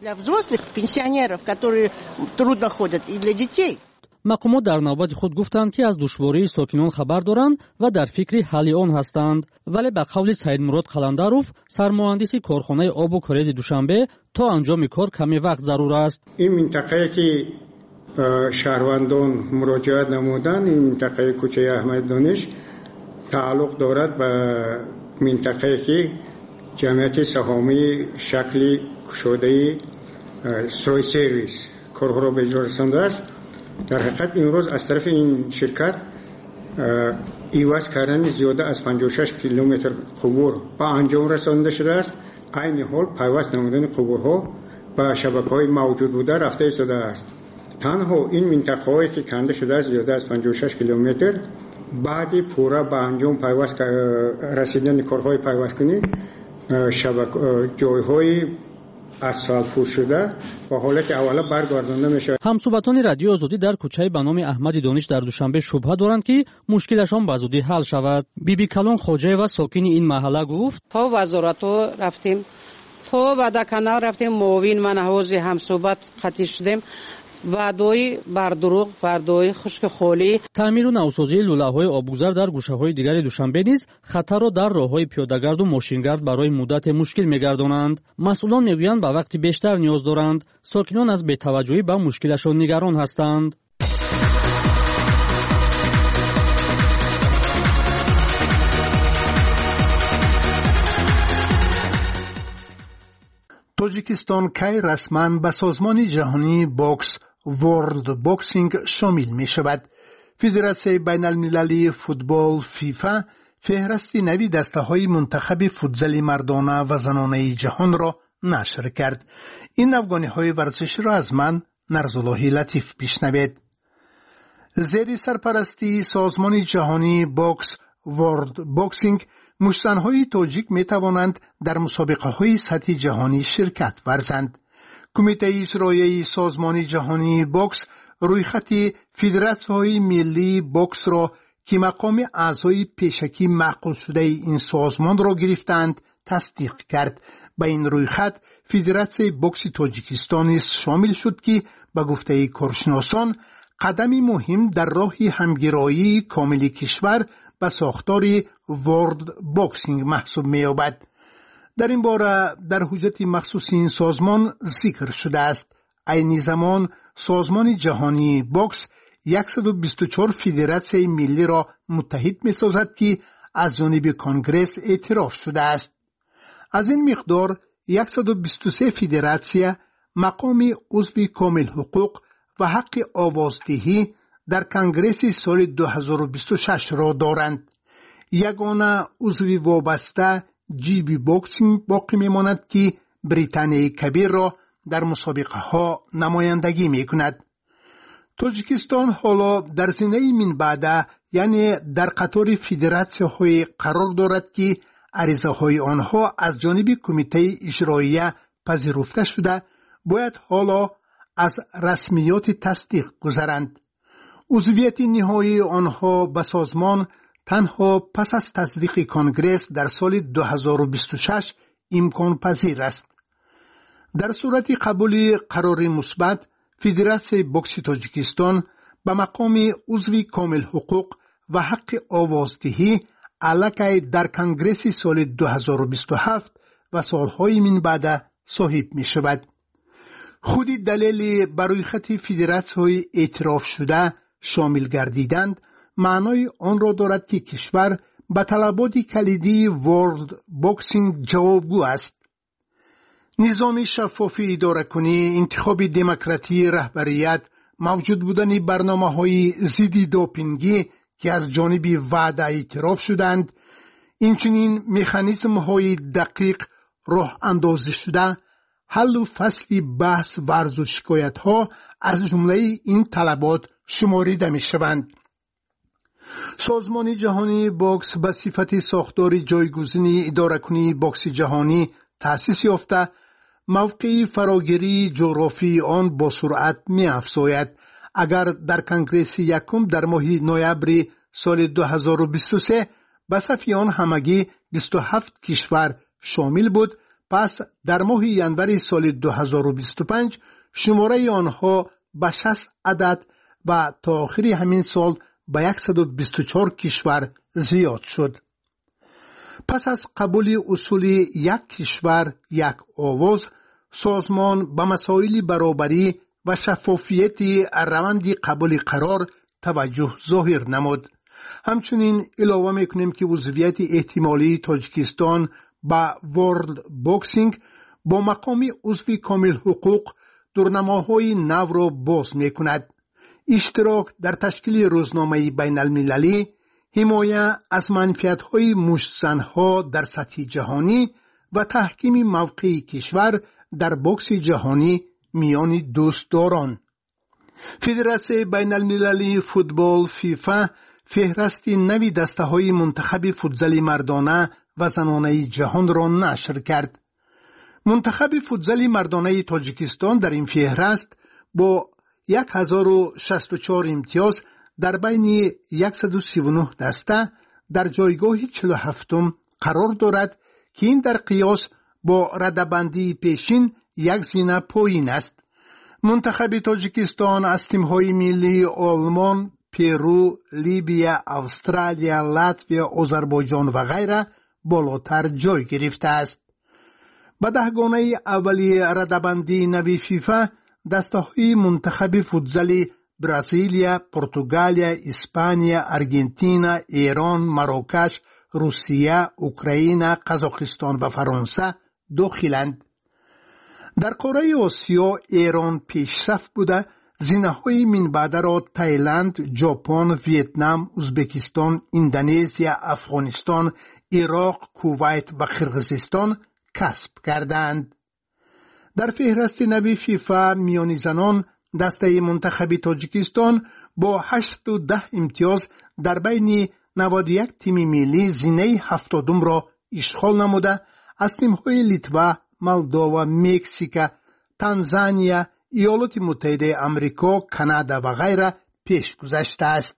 مقامات در نوبت خود گفتند که از دشواری ساکنان خبر دارند و در فکر حل آن هستند، ولی به قول سید مراد قلندروف، سرمهندس کارخانه آب و کاریز دوشنبه، تا انجام کار کمی وقت ضرور است. این منطقه که شهروندان مراجعت نمودند، این منطقه کوچه احمد دانش تعلق دارد به منطقه که جمعیت سهامی شکل کشاده استروی سرویس کارها را به اجرا رسانده است. در حقیقت امروز از طرف این شرکت ایواز کردن زیاده از 56 کیلومتر قبور به انجام رسانده شده است. عین حال پیوست نمودن قبورها به شبکه‌های موجود بوده رفته ایستاده است. تنها این منطقه‌هایی که کنده شده است زیاده از 56 کیلومتر بعد پورا به انجام پیوست رسیدن کارهای پیوست‌کنی جای‌های اسفالت پوش شده و حالت اولا برگردانده میشه. همصحبتان رادیو آزادی در کوچه به نام احمد دانش در دوشنبه شبهه دارند که مشکلشان به زودی حل شود. بیبی کلان خوجه و ساکن این محله گفت: تا وزارت رفتیم، تا ودکنار رفتیم، معاون من حوض همصحبت خطی شدیم. وعده‌های بردروغ، وعده‌های خشک خالی. تعمیر و نوسازی لوله‌های آبگذر در گوشه‌های دیگر دوشنبه نیز خطر را در راه‌های پیاده‌گرد و ماشینگرد برای مدت مشکل می‌گردانند. مسئولان می‌گویند به وقت بیشتر نیاز دارند. ساکنان از بی‌توجهی به مشکلشان نگران هستند. تاجیکستان کی رسما به سازمان جهانی بوکس ورلد بوکسینگ شامل می شود. فدراسیون بین المللی فوتبال فیفا فهرست نوی دسته های منتخب فوتزال مردانه و زنانه جهان را نشر کرد. این افغانی های ورزشی را از من نرزالله لطیف بشنوید. زیر سرپرستی سازمان جهانی بوکس ورلد بوکسینگ مشت‌های تاجیک می توانند در مسابقه های سطح جهانی شرکت ورزند. کمیته اجرایی سازمان جهانی بوکس رویخط فدراسیون ملی بوکس را که مقام اعضای پیشکی معقول شده این سازمان را گرفتند تصدیق کرد. به این رویخط فدراسیون بوکس تاجیکستان شامل شد که به گفته کارشناسان قدمی مهم در راه همگرایی کامل کشور به ساختار ورلد بوکسینگ محسوب می‌یابد. در این باره در حجت مخصوص این سازمان ذکر شده است. عین زمان سازمان جهانی بوکس 124 فدراسیون ملی را متحد می‌سازد که از جانب کنگره اعتراف شده است. از این مقدار 123 فدراسیون مقام عضو کامل حقوق و حق آوازدهی در کنگره سال 2026 را دارند. یگانه عضو وابسته جی بی بوکسینگ باقی میماند که بریتانیای کبیر را در مسابقه ها نمایندگی می کند. تاجیکستان حالا در زینه من بعد یعنی در قطار فدراسیون های قرار دارد که عریضه های آنها از جانب کمیته اجرایی پذیرفته شده باید حالا از رسمیات تصدیق گذرند. عضویت نهایی آنها به سازمان تنها پس از تصدیق کنگره در سال 2026 امکان پذیر است. در صورت قبول قرار مثبت فدراسیون بوکس تاجیکستان به مقام عضو کامل حقوق و حق آوازدهی علاقه در کنگره سال 2027 و سالهای من بعد صاحب می شود. خودی دلیل برای خط فدراسیون اعتراف شده شامل گردیدند معنای آن را دارد که کشور به طلبات کلیدی ورلد بوکسینگ جوابگو است. نظام شفاف اداره کنی، انتخاب دموکراتی رهبریت، موجود بودن برنامه‌های ضد دوپینگی که از جانب وعده اعتراف شدند، اینچنین مکانیزم های دقیق راه اندازی شده حل و فصل بحث و عرض و شکایت ها از جمله این طلبات شماریده می شوند. سازمان جهانی بوکس به صفت ساختار جایگزین اداره‌کنی بوکس جهانی تأسیس یافته، موقع فراگیری جغرافی آن با سرعت می افزاید. اگر در کنگره یکم در ماه نوامبر سال 2023 به صف آن همگی 27 کشور شامل بود، پس در ماه ژانویه سال 2025 شماره آنها به 60 عدد و تا آخر همین سال به 124 کشور زیاد شد. پس از قبول اصول یک کشور یک آواز، سازمان به مسائل برابری و شفافیت روند قبول قرار توجه ظاهر نمود. همچنین علاوه میکنیم که عضویت احتمالی تاجیکستان با ورلد بوکسینگ با مقام عضو کامل حقوق دورنماهای نو را باز میکند. اشتراک در تشکیل روزنامه بین المللی، حمایت از منفعت‌های مشت‌زن‌ها در سطح جهانی و تحکیم موقع کشور در بوکس جهانی میان دوستداران. فدراسیون بین المللی فوتبال فیفا فهرست نوی دسته‌های منتخب فوتزال مردانه و زنانه جهان را نشر کرد. منتخب فوتزال مردانه تاجیکستان در این فهرست با 1064 امتیاز در بین 139 دسته در جایگاه 47 قرار دارد که این در قیاس با ردبندی پیشین یک زینه پایین است. منتخب تاجیکستان از تیم‌های ملی آلمان، پرو، لیبیا، استرالیا، لاتویا، آذربایجان و غیره بالاتر جای گرفته است. به دهگانه اولی ردبندی نوی فیفا دسته‌های منتخب فوتزال برزیلیا، پرتغالیا، اسپانیا، ارژانتین، ایران، مراکش، روسیه، اوکراین، قزاقستان و فرانسه داخلند. در قاره آسیا ایران پیش صف بوده، زینه‌های من بعد را تایلند، ژاپن، ویتنام، ازبکستان، اندونزیا، افغانستان، عراق، کویت و قرقیزستان کسب کردند. در فهرست نوی فیفا میان زنان دسته منتخب تاجیکستان با 8 و 10 امتیاز در بین 91 تیم ملی زینه 70 را اشغال نموده، از تیم‌های لیتوا، مولداوا، مکزیک، تانزانیا، ایالات متحده آمریکا، کانادا و غیره پیش گذشته است.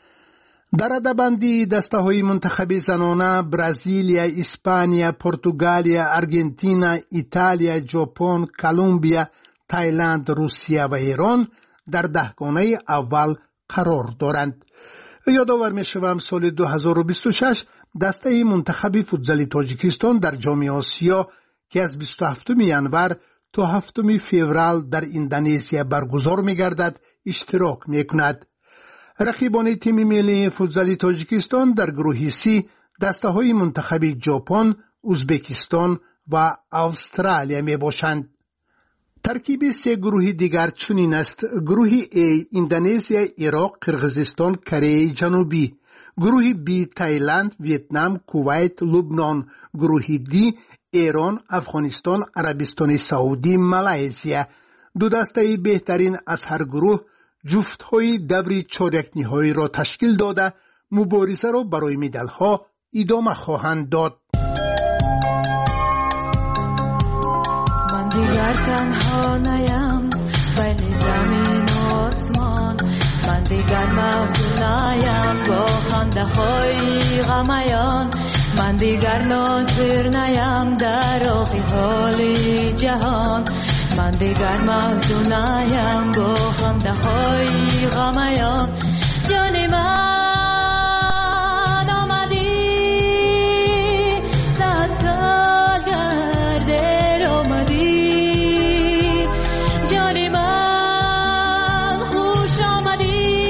در ردبندی دسته‌های منتخب زنانه برزیلیا، اسپانیا، پرتغالیا، ارژانتین، ایتالیا، ژاپن، کلمبیا، تایلند، روسیه و ایران در دهگانه اول قرار دارند. یادآور می‌شوم سال 2026 دسته منتخب فوتزال تاجیکستان در جام آسیا که از 27 ژانویه تا 7 فوریه در اندونزیا برگزار می‌گردد اشتراک می‌کند. رقیبان تیم ملی فوتزال تاجیکستان در گروه سی دسته‌های منتخب ژاپن، ازبکستان و استرالیا میباشند. ترکیب سه گروه دیگر چنین است: گروه A اندونزیا، عراق، قرقیزستان، کره جنوبی. گروه B تایلند، ویتنام، کویت، لبنان. گروه D ایران، افغانستان، عربستان سعودی، مالزیا. دو دسته بهترین از هر گروه جفت‌های دور چهارک نهایی را تشکیل داده مبارزه را برای مدال‌ها ادامه خواهند داد. من دیگر تنها نیم بین زمین و آسمان، من دیگر محزون نیم با خنده‌های غمیان، من دیگر ناظر نیم در آخی جهان، من دیگر محزون نیم با خنده‌های غمیان. جان من آمدی 100 سال گردر آمدی، جان من خوش آمدی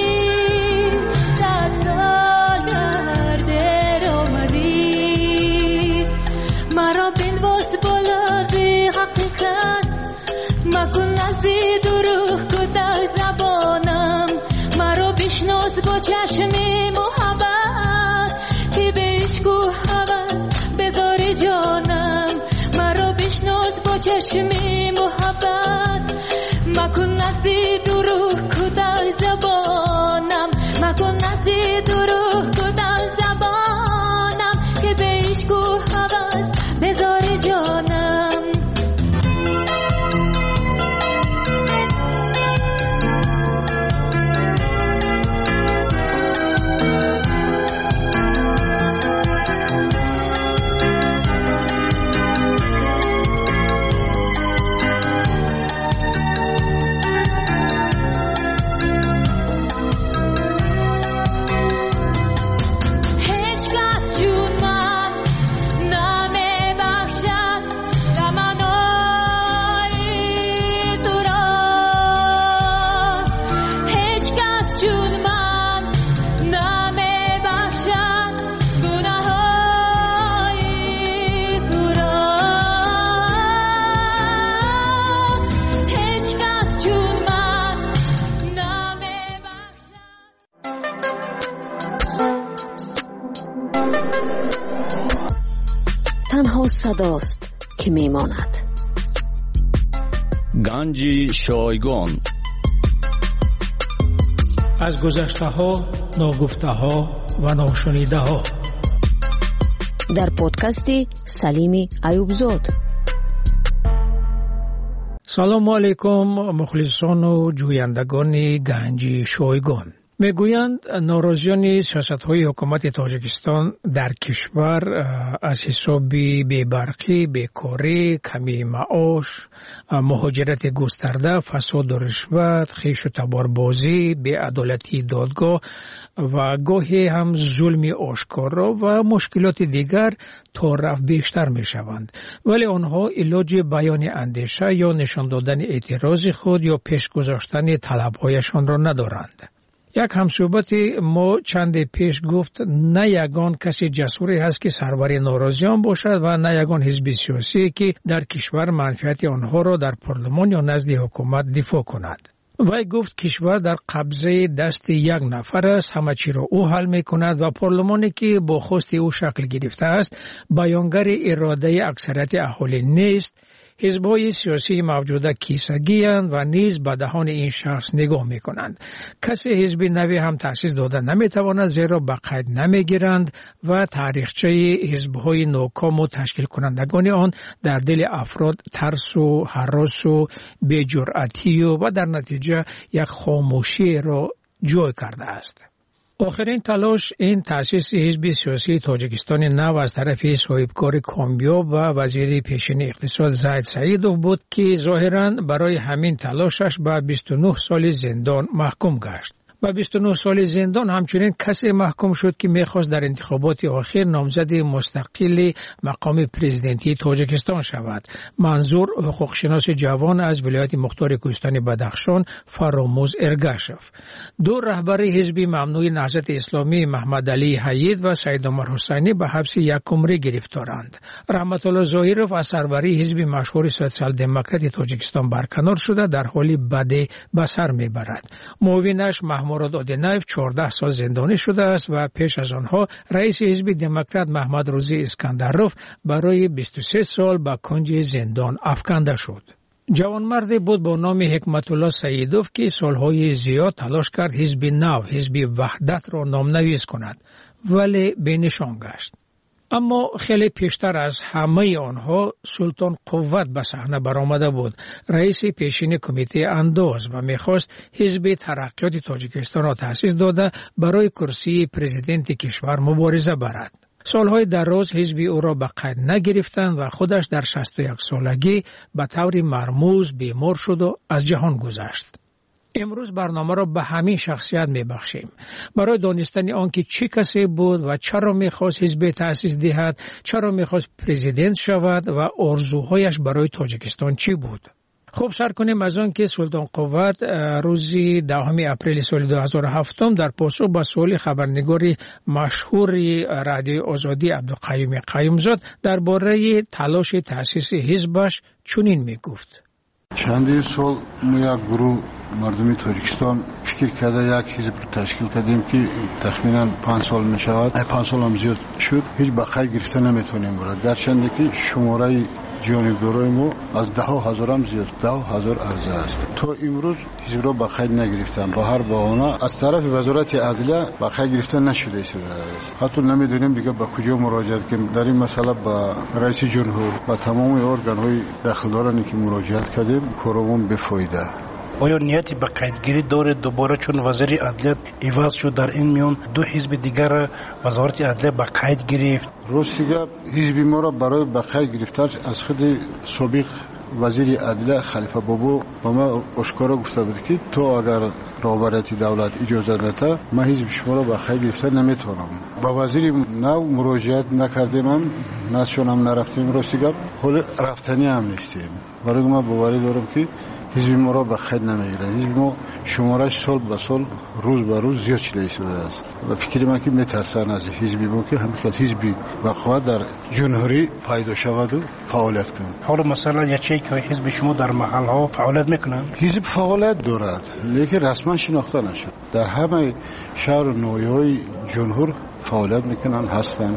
100 سال گردر آمدی. مرا بنواز بالا زی حقیقت، مکن نزدی دروغ کده زبانم، مرا بشنو بشناس با چشمی محبت که بشکو حوض بذار جانم مرا بشناس با چشمی محبت مکن نزدی دروح کدای زبانم مکن نزدی دروح کدای زبانم که بشکو حوض بذار جانم تنها صداست که میماند. گنج شایگان از گذشته ها، ناگفته ها و ناشنیده ها در پادکست سلیم ایوبزاد. سلام علیکم مخلصان و جویندگان گنج شایگان. میگویند ناراضیان سیاست‌های حکومت تاجیکستان در کشور از حساب بی‌برقی، بیکاری، کمی معاش، مهاجرت گسترده، فساد و رشوت، خویش و تباربازی، بی‌عدالتی دادگاه و گاهی هم ظلم آشکارا و مشکلات دیگر تا رفت بیشتر می‌شوند، ولی آنها علاج بیان اندیشه یا نشان دادن اعتراض خود یا پیش گذاشتن طلب‌هایشان را ندارند. یک همصحبت ما چند پیش گفت نه یگان کسی جسوری هست که سرور ناراضیان باشد و نه یگان حزب سیاسی که در کشور منفعت آنها را در پارلمان یا نزد حکومت دفاع کند. وی گفت کشور در قبضه دست یک نفر است، همه چی را او حل می کند و پارلمانی که با خواست او شکل گرفته است بیانگر اراده اکثریت اهالی نیست. حزب‌های سیاسی موجوده کیسگی‌اند و نیز به دهان این شخص نگاه می‌کنند. کسی حزب نوی هم تأسیس داده نمی‌تواند زیرا به قید نمی‌گیرند و تاریخچه حزب‌های ناکام و تشکیل کنندگان آن در دل افراد ترس و هراس و بی‌جرأتی و در نتیجه یک خاموشی را جای کرده است. آخرین تلاش این تأسیس حزب سیاسی تاجیکستان نو از طرف صاحبکار کامیاب و وزیر پیشین اقتصاد زید سعیدوف بود که ظاهراً برای همین تلاشش به 29 سال زندان محکوم گشت. با 29 سال زندان همچنین کسی محکوم شد که میخواست در انتخابات آخر نامزد مستقل مقام پرزیدنتی تاجیکستان شود. منظور حقوقشناس جوان از ولایت مختار کوهستان بدخشان فراموز ارگاشف. دو رهبر حزب ممنوع نهضت اسلامی محمد علی حید و سید عمر حسینی به حبس یک عمره گرفتارند. رحمت الله ظاهرов از سروری حزب مشهور سوسیال دموکرات تاجیکستان برکنار شده در حالی بد به سر میبرد. معاونش مراد آدینایف 14 سال زندانی شده است و پیش از آنها رئیس حزب دموکرات محمد روزی اسکندروف برای 23 سال به کنج زندان افکنده شد. جوانمردی بود با نام حکمت الله سعیدوف که سالهای زیاد تلاش کرد حزب نو، حزب وحدت را نامنویس کند ولی بینشان گشت. اما خیلی پیشتر از همه آنها سلطان قوت به صحنه برآمده بود، رئیس پیشین کمیته انداز و میخواست حزب ترقیات تاجیکستان را تأسیس داده برای کرسی پرزیدنت کشور مبارزه برد. سالهای دراز حزب او را به قید نگرفتند و خودش در 61 سالگی به طور مرموز بیمار شد و از جهان گذشت. امروز برنامه را به همین شخصیت میبخشیم برای دانستن آنکه چه کسی بود و چرا میخواست حزب تأسیس دهد، چرا میخواست پرزیدنت شود و آرزوهایش برای تاجیکستان چی بود. خب سر کنیم از آن که سلطان قوت روز 10 اپریل سال 2007 در پاسخ به سوال خبرنگار مشهور رادیو آزادی عبدالقیوم قیومزاد درباره تلاش تأسیس حزبش چنین میگفت: چندین سال ما یک گروه مردمی تاجیکستان فکر کرده یک حزب رو تشکیل کردیم که تخمینا 5 سال می شود. 5 سال هم زیاد شد. هیچ بقای گرفته نمیتونیم برای گرچنده که شماره جانبدارای ما از 10,000 هم زیاد 10,000 عرضه است. تا امروز حزب را بقای نگرفتن. با هر بهانه از طرف وزارت عدلیه بقای گرفته نشده است. حتی نمیدونیم دیگه به کجا مراجعه کنیم. در این مسئله با رئیس جمهور و تمام ارگان‌های داخلدارانی که مراجعت کردیم کارمون بفایده. آیا نیتی به قیدگیری داره دوباره چون وزیر عدلیه عوض شد در این میان دو حزب دیگر وزارت عدلیه به قید گرفت؟ راستیگه حزب ما را برای به قید گرفتن از خود سابق وزیر عدلیه خلیفه بابو با ما اشکارا گفته بود که تو اگر رهبریت دولت اجازه نده من حزب شما را به قید گرفتن نمیتونم. با وزیر نو مراجعت نکردیم هم نشون هم نرفتیم. راستیگه حال رفتنی هم نیستیم. برای ما باوری دارم که حزب ما را به قید نمیگیرن. حزب ما شمارش سال به سال روز به روز زیاد شده شده است و فکر من که میترسن از حزبی ما که همین حزبی وقوع در جمهوری پیدا شود و فعالیت کنند. حالا مثلا یکی که حزب شما در محل ها فعالیت میکنن؟ حزب فعالیت دارد لیکن رسما شناخته نشد. در همه شهر و ناحیه‌های جمهور فعالیت میکنن هستن.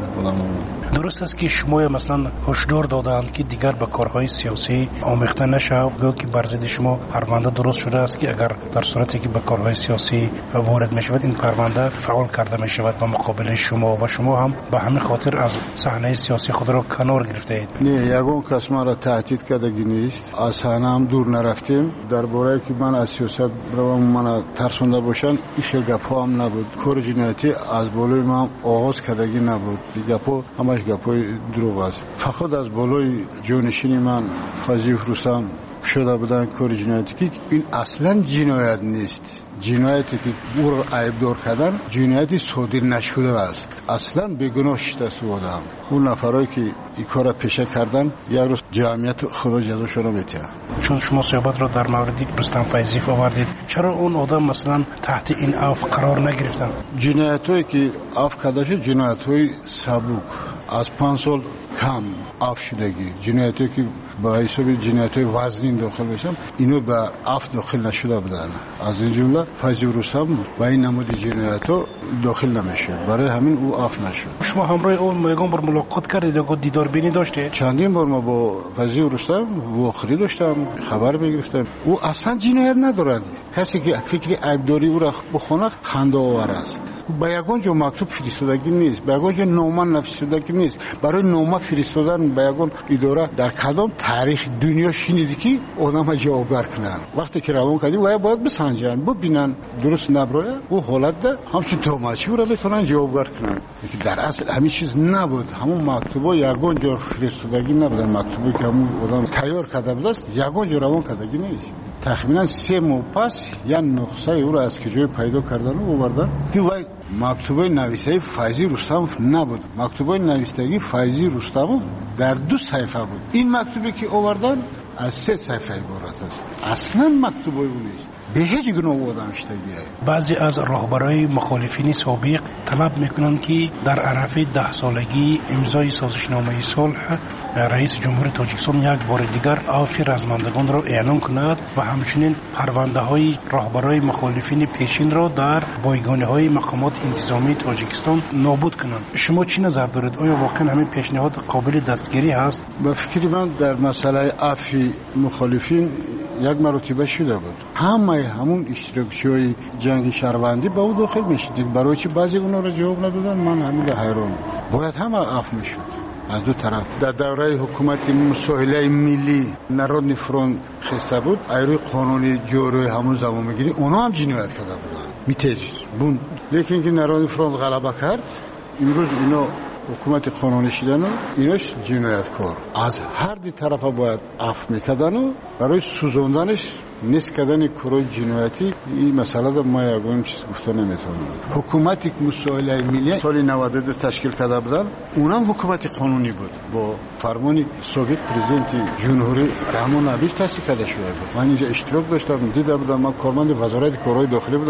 درست است که شما مثلا هشدار دادند که دیگر به کارهای سیاسی آمیخته نشود گویا که بر ضد شما پرونده درست شده است که اگر در صورتی که به کارهای سیاسی وارد میشود این پرونده فعال کرده میشود با مقابل شما و شما هم به همین خاطر از صحنه سیاسی خود را کنار گرفته اید. نه یگان کس ما را تهدید کردگی نیست. از صحنه هم دور نرفتیم. درباره که من از سیاست روم من ترسونده باشن این گپا هم نبود. کار جنایتی از بالای ما آغاز کردگی نبود. گپا همش گپای دروغ است. فقط از بالای جانشین من فضیح رستم شده بودن کار جنایتی که این اصلا جنایت نیست. جنایتی که او را عیبدار کردن جنایتی صادر نشده است. اصلا بیگناه شده بودم. اون نفرایی که این کار پیشه کردن یک روز جمعیت خدا جزاشون رو میده. چون شما صحبت را در مورد رستم فیضی آوردید چرا اون آدم مثلا تحت این عفو قرار نگرفتن؟ جنایتایی که عفو کرده شد جنایت‌های سبک از 5 سال کم عفو شدگی. جنایتی که با حساب جنایت‌های وزنی داخل بشن اینو به عفو داخل نشده بودن. از این جمله فیضی رستم با این نمود جنایت‌ها داخل نمیشه. برای همین او عفو نشد. شما همراه اون میگم بر ملاقات کردید و دیدار بینی داشتید؟ چندین بار ما با فیضی رستم واخری داشتم خبر میگرفتم. او اصلا جنایت ندارد. کسی که فکر عیبداری او را بخونه خنده آور است. با یگان جو مکتوب فرستادگی نیست. با یگان جو نامه نفرستادگی نیست. برای نامه فرستادن با یگان اداره در کدام تاریخ دنیا شنیدی که آدم جوابگر کنن. وقتی که روان کردی باید بسنجن ببینن درست نبره او حالت ده همچین توماچی را بتونن جوابگر کنن. که در اصل همین چیز نبود. همون مکتوبا یگان جو فرستادگی نبودن. مکتوبی که همون آدم تیار کرده بود است یگان جو روان کردگی نیست. تقریبا 3 ماه پس یا نسخه او را از کجای پیدا کردن و آوردن که وای مکتوبای نویسه فیضی رستم نبود. مکتوبای نویسندگی فیضی رستم در 2 صفحه بود. این مکتوبی که آوردن از 3 صفحه عبارت است. اصلا مکتوبای اون نیست. به هیچ گونه آدم شدگی. بعضی از رهبرای مخالفین سابق طلب میکنند که در عرف 10 سالگی امضای سازشنامه صلح رئیس جمهور تاجیکستان یک بار دیگر عفو رزمندگان را اعلام کند و همچنین پرونده های رهبرای مخالفین پیشین را در بایگانی های مقامات انتظامی تاجیکستان نابود کنند. شما چی نظر دارید؟ آیا واقعا همین پیشنهاد قابل دستگیری هست؟ به فکر من در مسئله عفو مخالفین یک مرتبه شده بود. همون اشتراکچی‌های جنگ شهروندی با او داخل میشد. برای چی بعضی اونا را جواب ندادن؟ من همین حیران. باید همه عفو میشد. از دو طرف در دوره حکومت مساهله ملی نارودنی فرونت خسته بود. ایروی قانونی جوری همون زمان میگیری اونا هم جنایت کرده بودن. میتیج بون لیکن که نارودنی فرونت غلبه کرد امروز اینا حکومت قانونی شدن و ایناش جنایتکار. از هر دی طرف باید عفو میکردن و برای سوزوندنش نیست کردن کارهای جنایتی این مسئله در ما یگان چیز گفته نمیتونم. حکومتی که مساهله ملی سال 92 تشکیل کرده بودن اونم حکومت قانونی بود با فرمان سابق پرزیدنت جمهوری رحمان عبیش تأسیس کرده شده بود. من اینجا اشتراک داشتم دیده بودم. من کارمند وزارت کارهای داخلی بودم.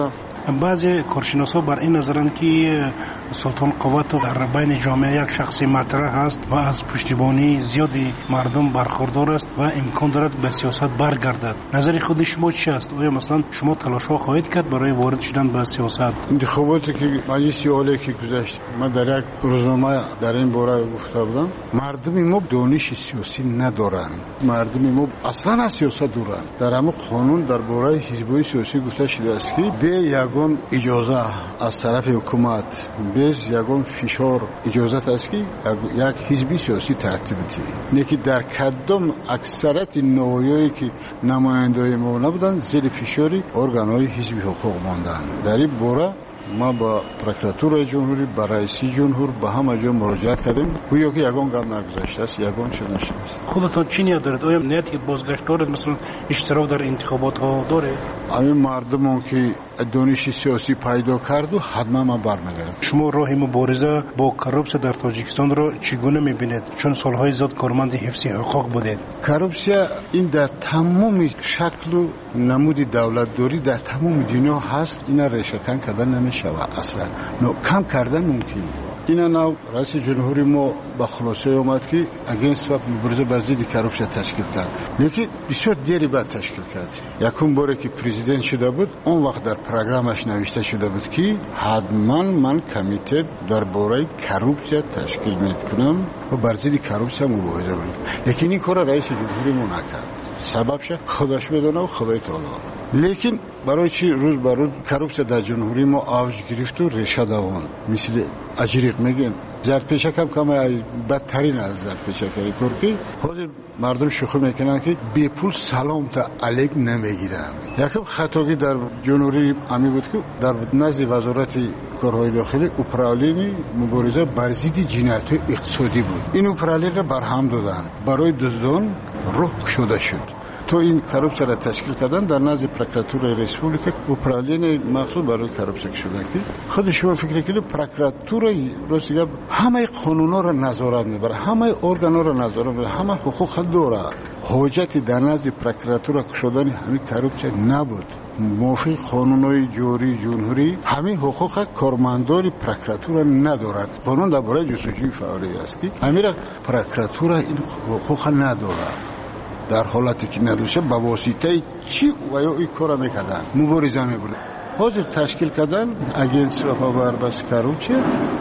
بعضی کارشناسا بر این نظرند که سلطان قوت در بین جامعه یک شخصی مطرح است و از پشتیبانی زیادی مردم برخوردار است و امکان دارد به سیاست برگردد. نظر خود شما چی است؟ آیا مثلا شما تلاش‌ها خواهید کرد برای وارد شدن به سیاست؟ انتخاباتی که مجلس عالی که گذشت، من در یک روزنامه در این باره گفته بودم، مردم ما دانش سیاسی ندارند. مردم ما اصلا از سیاست دورند. در همه قانون درباره حزب‌های سیاسی گفته شده است که به یگان اجازه از طرف حکومت، bez یگان فشار اجازت است که یک حزب سیاسی ترتیب بده. نیکی در کدام اکثریت نوعی که نماینده‌های ما نبودند زیر فشار ارگان‌های حزبی حقوق ماندند. در این باره ما با پروکراتور جمهوری، با رئیس جمهور با همه جا مراجعه کردیم. گویا که یگان گام نگذاشته است، یگان شده است. خودتان چی نیت دارید؟ آیا نیتی بازگشت دارید؟ مثلا اشتراک در انتخابات ها دارید؟ همین مردمون که دانش سیاسی پیدا کرد و حتما ما برمیگردیم. شما راه مبارزه با کروپسیا در تاجیکستان را چگونه میبینید؟ چون سالهای زیاد کارمند حفظ حقوق بودید. کروپسیا این در تمام شکل و نمود دولتداری در تمام دنیا هست. اینا ریشه‌کن کردن نمیشه اصلا. نو کم کردن ممکن. اینا نو رئیس جمهوری ما با خلاصه اومد که اگینست و مبارزه با ضد کروپسیا تشکیل کرد. لیکن بسیار دیری بعد تشکیل کرد. یکم باره که پرزیدنت شده بود، اون وقت در پروگرامش نوشته شده بود که حتما من کمیته درباره کروپسیا تشکیل میکنم و بر ضد کروپسیا مبارزه کنم. لیکن این کار رئیس جمهوری ما نکرد. سببش خودش بدونه و خدای تعالی. لیکن برای چی روز بر روز کروپسیا در جمهوری ما آوج گرفت و ریشه دوان مثل اجریق میگن زرپیشک هم کم بدترین از زرپیشک که حاضر مردم شوخی میکنن که بی پول سلام تا علیک نمیگیرن. یکم خطاگی در جمهوری امی بود که در نزد وزارت کارهای داخلی اپرالین مبارزه بر ضد جنایت‌های اقتصادی بود. این اپرالین را برهم دادن، برای دزدان راه شده شد. تو این کروپسیا را تشکیل کردن در نزد پروکراتور ریسپوبلیک اپرالین مخصوص برای کروپسیا شده که خود شما فکر کنید پروکراتور روسیه همه قانونا را نظارت میبره، همه ارگانا را نظارت میبره، همه حقوق داره. حاجتی در نزد پروکراتور شدن همین کروپسیا نبود. موافق قانونهای جاری جمهوری همین حقوق کارمندان پروکراتور ندارد. قانون درباره جستجوی فوری است که همین پروکراتور این حقوق ندارد. در حالتی که ندوشه با واسطه چی و یا این کار میکردن مبارزه میبودن. حاضر تشکیل کردن اگینس و پاوربست کروپسیا.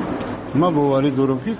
ما باوری دارم که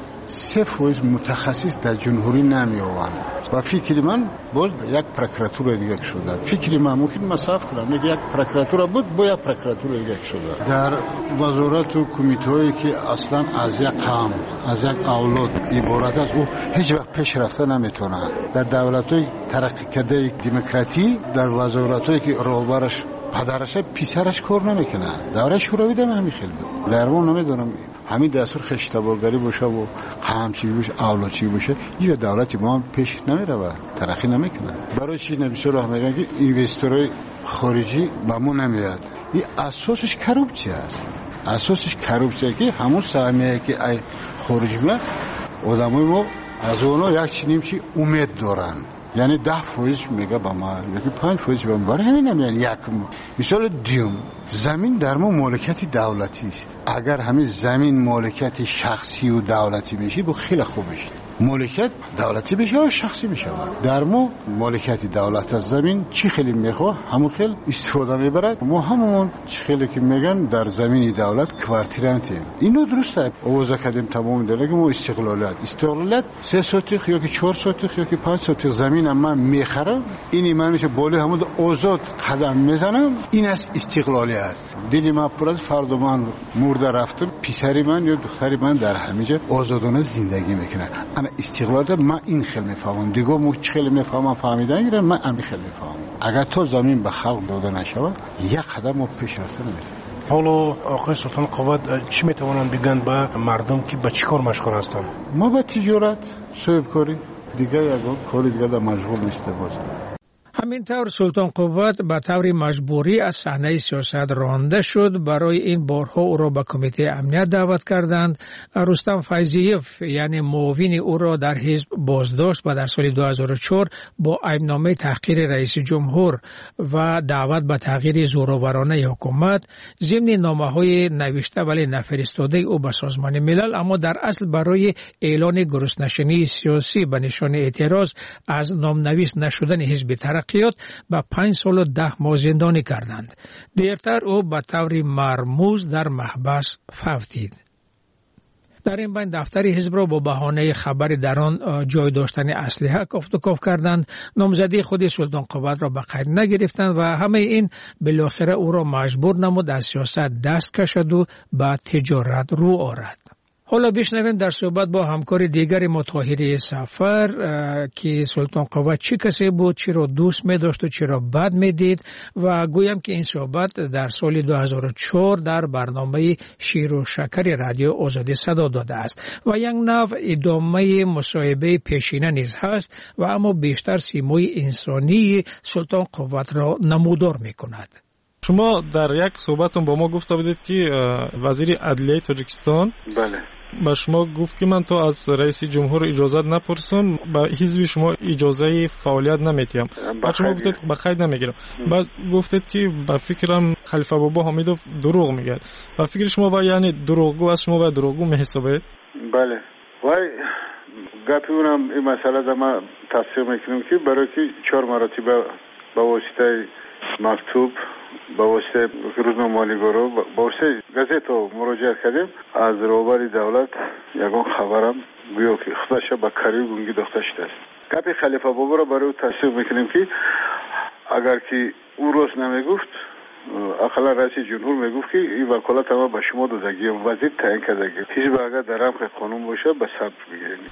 3% متخصص در جمهوری نمیآوند و فکر من باز یک پروکراتور دیگه شده. فکر من ممکن مصرف کنم میگه یک پروکراتور بود با یک پروکراتور دیگه شده. در وزارت و کمیته‌ای که اصلا از یک قوم از یک اولاد عبارت است او هیچ وقت پیش رفته نمیتونه. در دولت‌های ترقی کرده دموکراتی در وزارت‌هایی که راهبرش پدرش پسرش کار نمیکنه. دوره شوروی دم همین خیلی بود. درمون نمیدونم همین دستور خشتبارگری باشه و قمچی باشه اولادچی باشه این دولت ما هم پیش نمیره و ترقی نمیکنه. برای چی نمیشه راه میگن که اینوستورهای خارجی به ما نمیاد. این اساسش کروپسیا است. اساسش کروپسیا که همون سهمیه که ای خارجی میاد آدمای ما از اونها یک چنین چی امید دارن. یعنی 10% میگه با ما یکی 5% با ما برای همین نمیاد. یک مثال دیوم زمین در ما مالکیت دولتی است. اگر همین زمین مالکیت شخصی و دولتی میشه با خیلی خوب میشه. مالکیت دولتی بشه و شخصی بشه. در ما مالکیت دولت از زمین چی خیلی میخواه همون خیلی استفاده میبرد. ما همون چی خیلی که میگن در زمین دولت کوارتیرانتیم. اینو درسته آوازه کردیم تمام دلیل ما استقلالیت 3 سوتیخ یا که 4 سوتیخ یا که 5 سوتیخ زمین من میخرم اینی من میشه بالا همون آزاد قدم میزنم. این از استقلالیت. دلی من پر از فرد من مرده رفتم پسری من یا دختری من در همینجا آزادانه زندگی میکنه. انا استقلال من این خیلی میفهمم دیگه مو خیلی میفهمم فهمیدن گیرن من همین خیلی میفهمم. اگر تو زمین به خلق داده نشود یک قدم ما پیش رفته نمیتونیم. حالا آقای سلطان قوت چی میتوانند بگن به مردم که به چی کار مشغول هستند؟ ما به تجارت صاحب کاری دیگه یک کاری دیگه در مشغول نیستیم. همینطور سلطان قوت به طور مجبوری از صحنه سیاست رانده شد. برای این بارها او را به کمیته امنیت دعوت کردند. رستم فیضیف یعنی معاون او را در حزب بازداشت و در سال 2004 با عیبنامه تحقیر رئیس جمهور و دعوت به تغییر زورآورانه حکومت ضمن نامه‌های نوشته ولی نفرستاده او به سازمان ملل، اما در اصل برای اعلان گرسنه‌شینی سیاسی به نشان اعتراض از نامنویس نشدن حزب ترقیات به 5 سال و 10 ماه زندانی کردند. دیرتر او به طور مرموز در محبس فوتید. در این بین دفتر حزب را با بهانه خبر در آن جای داشتن اسلحه کاف کردند. نامزدی خود سلطان قوت را به قید نگرفتند و همه این بالاخره او را مجبور نمود از سیاست دست کشد و به تجارت رو آورد. حالا بشنویم در صحبت با همکار دیگر ما طاهری سفر که سلطان قوت چی کسی بود، چی را دوست می داشت و چی را بد می دید و گویم که این صحبت در سال 2004 در برنامه شیر و شکر رادیو آزادی صدا داده است و یک نوع ادامه مصاحبه پیشینه نیز هست و اما بیشتر سیمای انسانی سلطان قوت را نمودار می کند. شما در یک صحبتون با ما گفته بودید که وزیر عدلیه تاجیکستان بله با شما گفت که من تو از رئیس جمهور اجازه نپرسم، با حزب شما اجازه فعالیت نمیتیم. بعد شما گفتید به قید نمیگیرم. بعد گفتید که با فکرم خلیفه بابا حمیدوف دروغ میگه. با فکر شما و یعنی دروغگو از شما و دروغگو میحسابید؟ بله. وای گپی اونم این مسئله ما تصدیق میکنیم که برای که 4 مرتبه با واسطه مکتوب با واسطه روزنامه‌نگارا با واسطه گازیت مراجعه کردیم از روبر دولت یگان خبرم گویا که خودش به کاری گونگی داشته است. گپی خلیفه بابا را برای تصدیق میکنیم که اگر که او روز نمیگفت اقلا رئیس جمهور میگفت که این وکالت ما به شما دادگی وزیر تعیین کردگی حزب اگر در رمق قانون باشه به ثبت بگیرید.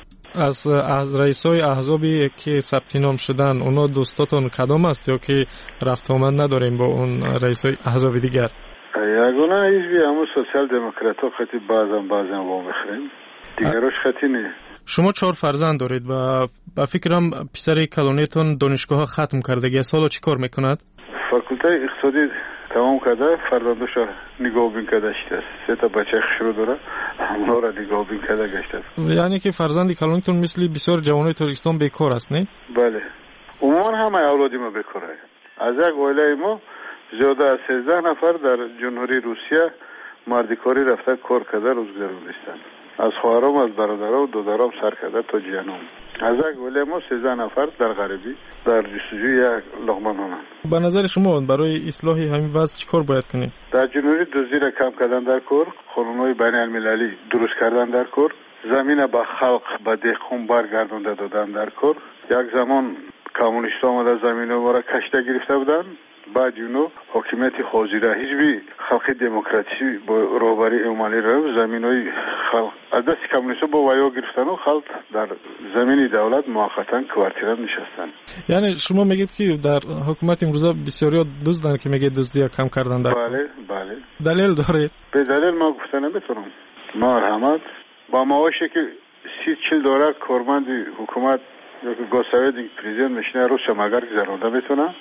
از رئیسای احزابی که ثبت نام شدن اونا دوستاتون کدام است یا که رفت آمد نداریم با اون رئیسای احزاب دیگر؟ یگانه حزبی همون سوسیال دموکرات ها خطی بعضا با میخریم دیگراش خطی نه. شما 4 فرزند دارید و با فکرم پسر کلونیتون دانشگاه ختم کردگی سالا چی کار میکند؟ فاکولته اقتصادی تمام کرده، فرزندش نگاه بین کرده است. 3 تا بچه شروع داره، اونا را نگاه بین کرده گشته است. یعنی که فرزند کلونیتون مثل بسیار جوانای تاجیکستان بیکار است، نه؟ بله. عموما همه اولادی ما بیکاره. از یک عائله ما زیاده از 13 نفر در جمهوری روسیه مردکاری رفته کار کرده روزگارونستند. از خواهرام، از برادرام و دادرام سر کرده تا جنوم. از یک عائله ما 13 نفر در غربی در جستجوی یک لقمه نان. به نظر شما برای اصلاح همین وضع چیکار باید کنیم؟ در جمهوری دزدی را کم کردن در کار، قانون‌های بین المللی درست کردن در کار، زمین به خلق به دهقان برگردانده دادن در کار. یک زمان کمونیست‌ها آمده زمین ما را کشته گرفته بودند، بعد اونو حاکمیت حاضره حزب خلق دموکراسی با رهبری عملی را زمینای خلق از دست کمونیست‌ها با ویا گرفتن و خلق در زمین دولت موقتا کوارتیرا نشستن. یعنی شما میگید که در حکومت امروزه بسیاری دزدن که میگه دزدی کم کردن در بله دلیل دارید؟ به دلیل ما گفتن نمیتونم. مرحمت با معاشی که 30-40 دلار کارمند حکومت یا که گوساوید پرزیدنت میشنه رو شماگر گذرونده میتونه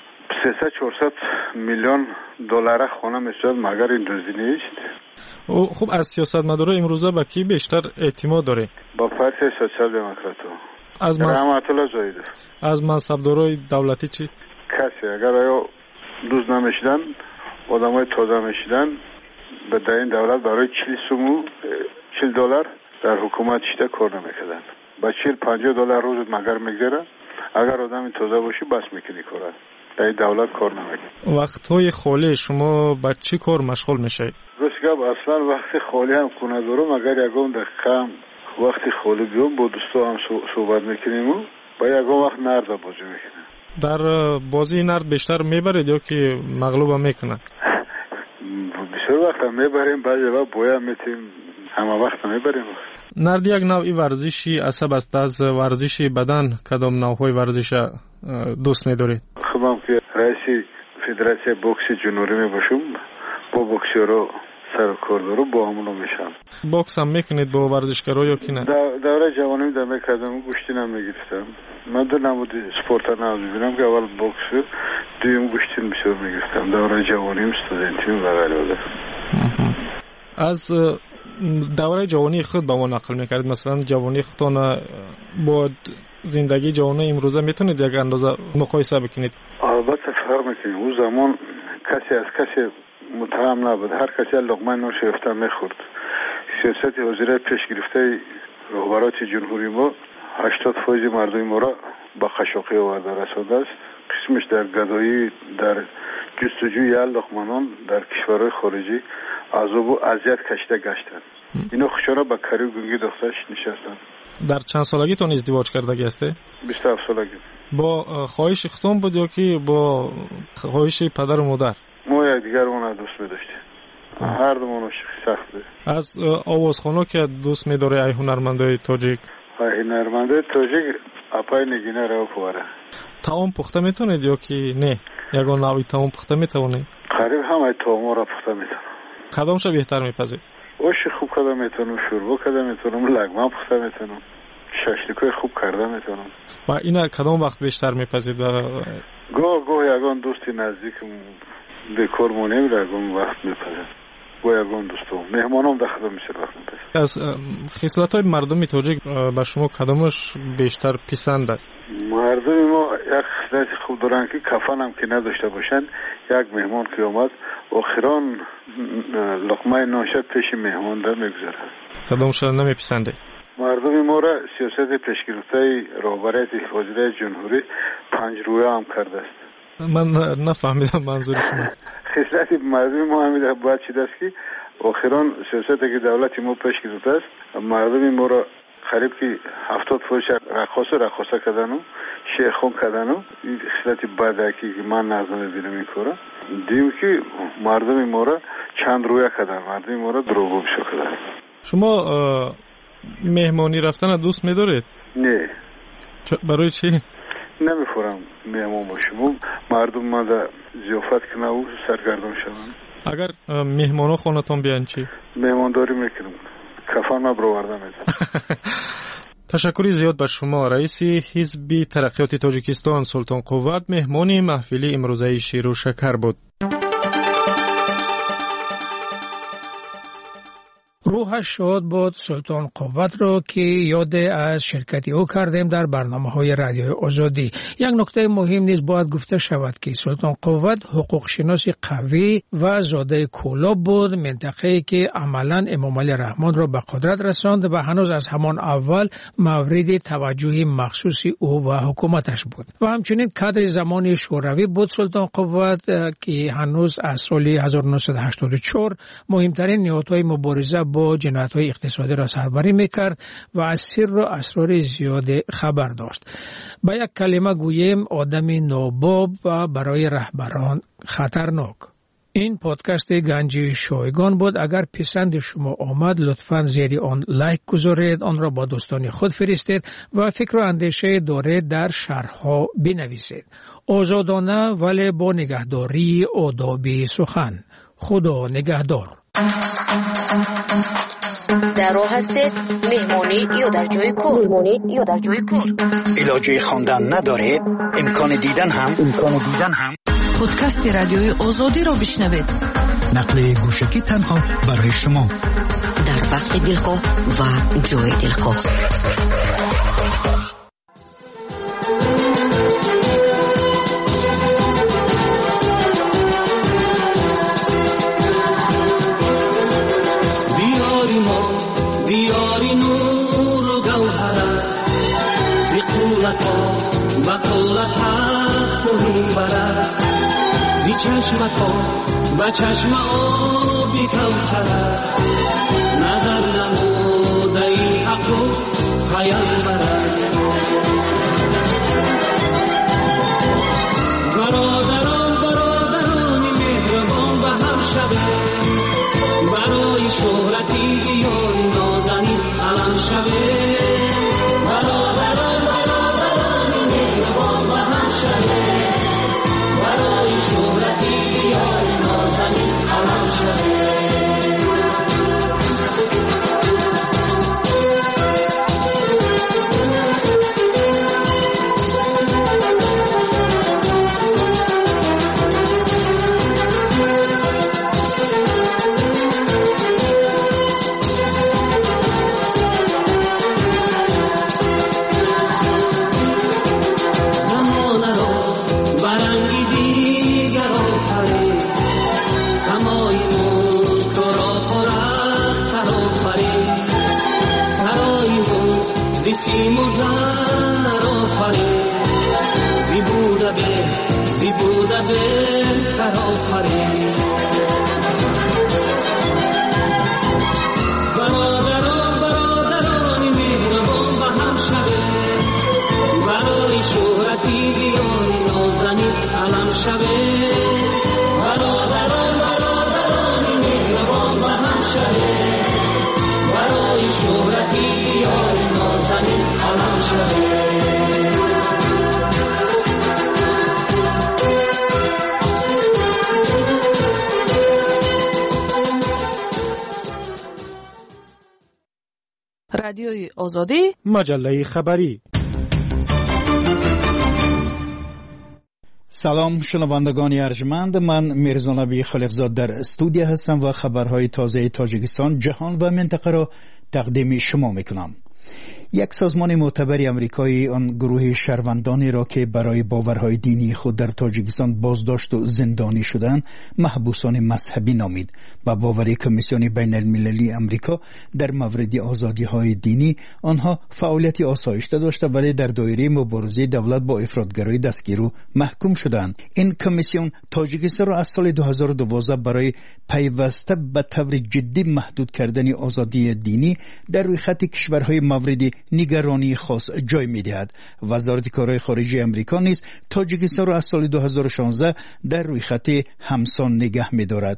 300-400 میلیون دلار خونه میشد، مگر این دزدی نیست. خب از سیاستمدارا امروزه با کی بیشتر اعتماد داره؟ با پارتی سوسیال دموکراتو. از رحمت الله زاید. از منصبدارای دولتی چی؟ کسی اگر آیا دوز نمیشدن آدمای تازه میشدن به این دولت برای 40 دلار در حکومت شده کار نمیکردن. با 40-50 دلار روز مگر میگذره. اگر آدمی تازه باشی بس میکنی کاره. در دولت کار نمیکنی. وقتهای خالی شما با چی کار مشغول میشید؟ گفتم اصلا وقتی خالی هم خونه دارم، اگر یکم دقیقه وقتی خالی بیام با دوستا هم صحبت میکنیم و با یکم وقت نرد بازی میکنیم. در بازی نرد بیشتر میبرید یا که مغلوب هم میکنن؟ بسیار وقت هم میبریم، بعضی وقت بویا میتیم، همه وقت میبریم. نرد یک نوعی ورزشی عصب است. از ورزشی بدن کدام نوعهای ورزش دوست می‌دارید؟ خودم که رئیس فدراسیون بوکس جنوبی میباشم، با بوکسورا سر کار دارم، با همونو میشم. بوکس هم میکنید با ورزشکارا یا کی نه؟ دوره جوانی در میکردم گوشتی نمیگرفتم. من دو نمود سپورت ها میبینم که اول بوکس دویم گوشتی بسیار میگرفتم. دوره جوانیم استودنتیم و غیره. از دوره جوانی خود با ما نقل میکرد، مثلا جوانی خودتان با زندگی جوانی امروزه میتونید یک اندازه مقایسه بکنید؟ البته فرق میکنه. اون زمان کسی از کسی متهم نبود، هر کسی لقمه نوش گرفته میخورد. سیاست وزیر پیش گرفته رهبرات جمهوری ما 80% مردم ما را با خشوقی آورده رسانده است. قسمش در گدایی، در جستجوی لقمانان در کشورهای خارجی عذاب و اذیت کشیده گشتند. اینا خوشانه با کاری گنگی دخترش نشستند. در چند سالگیتون ازدواج کرده هستی؟ 27 سالگی. با خواهش خودتون بود یا که با خواهش پدر و مادر؟ ما یکدیگرمون دوست می‌داشتیم. هر دومون سخت بود. از آوازخوان‌ها که دوست می‌داره ای هنرمندای تاجیک؟ هنرمندای تاجیک اپای نگینه رو پواره. تاون پخته میتونید یا که نه؟ یگان نوعی تاون پخته میتونید؟ قریب همه تاون را پخته میتونم. کدامش بهتر میپذید؟ اوش خوب کرده میتونم، شوربا کرده میتونم، لگمه پخته میتونم، ششلیکای خوب کرده میتونم. و اینا کدام وقت بیشتر میپذید؟ گاه یگان دوستی نزدیکم به کار مونیم یگان وقت میپذید. یگان دوستم مهمانم در خدمت میشه وقت میپذید. از خصلت‌های مردم تاجیک به شما کدامش بیشتر پسند است؟ مردم ما یک خصلت خوب دارن که کفن هم که نداشته باشن. یک مهمان که اومد آخران لقمه نوشه پیش مهمان در میگذاره. کدامش نمیپسنده؟ مردم ما را سیاست پیشگرفته رهبرات وزیر جمهوری پنج رویه هم کرده است. من نفهمیدم منظور شما. خصلت مردم ما همیشه باید چیز است که آخران سیاست که دولت ما پیش گرفته است مردم ما را قریب که 70% رقاصه کردن و شیخون کردن و این خصلت بده که من نظر میبینم این کارا. دیم که مردم ما را چند رویه کردن، مردم ما را دروغگو کردن. شما مهمانی رفتن دوست می‌دارید؟ نه. برای چی؟ نمی‌خورم مهمان باشم. مردم ما در ضیافت کنه و سرگردان شدن. اگر مهمانا خونتون بیان چی؟ مهمانداری میکنم. کفن برآورده میکنم. تشکری زیاد به شما. رئیس حزب ترقیات تاجیکستان سلطان قوت مهمان محفل امروزه شیر و شکر بود. روحش شاد بود سلطان قوت رو که یاد از شرکتی او کردیم در برنامه‌های رادیوی آزادی. یک نکته مهم نیز باید گفته شود که سلطان قوت حقوق شناس قوی و زاده کولاب بود، منطقه‌ای که عملاً امام علی رحمان را به قدرت رساند و هنوز از همان اول مورد توجه مخصوص او و حکومتش بود. و همچنین کادر زمانی شوروی بود سلطان قوت که هنوز از سال 1984 مهمترین نهادهای مبارزه با جنایت‌های اقتصادی را سربری می‌کرد و از سر و اسرار زیاد خبر داشت. با یک کلمه گوییم آدم ناباب و برای رهبران خطرناک. این پادکست گنجی شایگان بود. اگر پسند شما آمد لطفاً زیر آن لایک گذارید، آن را با دوستان خود فرستید و فکر و اندیشه دارید در شرح‌ها بنویسید. آزادانه ولی با نگهداری آداب سخن. خدا نگهدار. در راه هستید مهمانی یا در جای کار علاجه خواندن ندارید امکان دیدن هم پادکست رادیوی آزادی را بشنوید. نقل گوشکی تنها برای شما در وقت دلخواه و جای دلخواه. دیاری نور و گوهر است زی قولتا و قولت حق و میبر است زی چشمتا و چشم آبی کوثر است نظر نموده ای حق و پیامبر است. برادران مهربان و هم شبه برای شهرتی بیان نازنین علم شبه. برادران مهربان و هم شبه برای شهرتی بیان نازنین علم شبه. آفرین سرای بود زی سیم و زر آفرین زی بوده بهتر آفرین برادرانی مهربان به هم شوه برای شهرتی دیاری نازنین علم شوه برادرانی مهربان به هم شوه برای شهرتی دیاری نازنین علم شوه رادیوی آزادی مجله خبری. سلام شنوندگان ارجمند، من میرزا نبی خلیقزاد در استودیو هستم و خبرهای تازه تاجیکستان، جهان و منطقه را تقدیم شما میکنم. یک سازمان معتبر آمریکایی آن گروه شهروندانی را که برای باورهای دینی خود در تاجیکستان بازداشت و زندانی شدند محبوسان مذهبی نامید. با باور کمیسیون بین المللی آمریکا در مورد آزادی‌های دینی، آنها فعالیت آسایشته داشته ولی در دایره مبارزه دولت با افراطگرایی دستگیرو محکوم شدند. این کمیسیون تاجیکستان را از سال 2012 برای پیوسته به طور جدی محدود کردن آزادی دینی در روی خط کشورهای مورد نگرانی خاص جای می‌دهد. وزارت کارهای خارجه آمریکا نیز تاجیکستان را از سال 2016 در روی خط همسان نگه می‌دارد.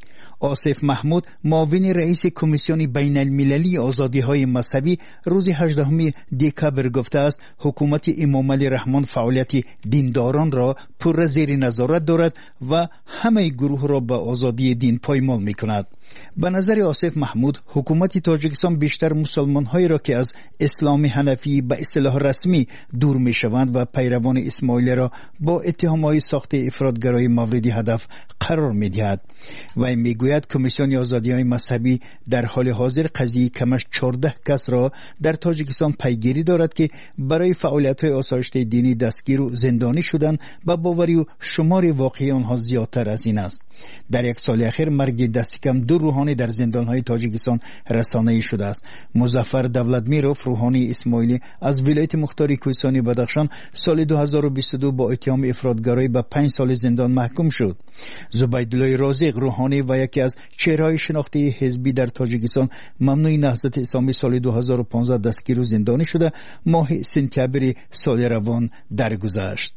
آصف محمود، معاون رئیس کمیسیون بین المللی آزادی‌های مذهبی، روز 18 دکبر گفته است حکومت امام علی رحمان فعالیت دینداران را پر زیر نظارت دارد و همه گروه را به آزادی دین پایمال می‌کند. به نظر آصف محمود، حکومت تاجیکستان بیشتر مسلمان‌هایی را که از اسلام حنفی به اصطلاح رسمی دور می‌شوند و پیروان اسماعیلی را با اتهام‌های ساخت افراطگرایی مورد هدف قرار می‌دهد. و میگوید کمیسیون آزادی‌های مذهبی در حال حاضر قضیه کمش 14 کس را در تاجیکستان پیگیری دارد که برای فعالیت‌های آسایشته دینی دستگیر و زندانی شدند و باوری و شمار واقعی آنها زیادتر از این است. در یک سال اخیر مرگ دست کم 2 روحانی در زندان‌های تاجیکستان رسانه‌ای شده است. مظفر دولتمیروف، روحانی اسماعیلی از ولایت مختار کوهستانی بدخشان، سال 2022 با اتهام افراطگرایی به 5 سال زندان محکوم شد. زبیدالله رازق، روحانی و یکی از چهره‌های شناخته حزبی در تاجیکستان، ممنوع نهضت اسلامی، سال 2015 دستگیر و زندانی شده. ماه سپتامبر سال روان درگذشت.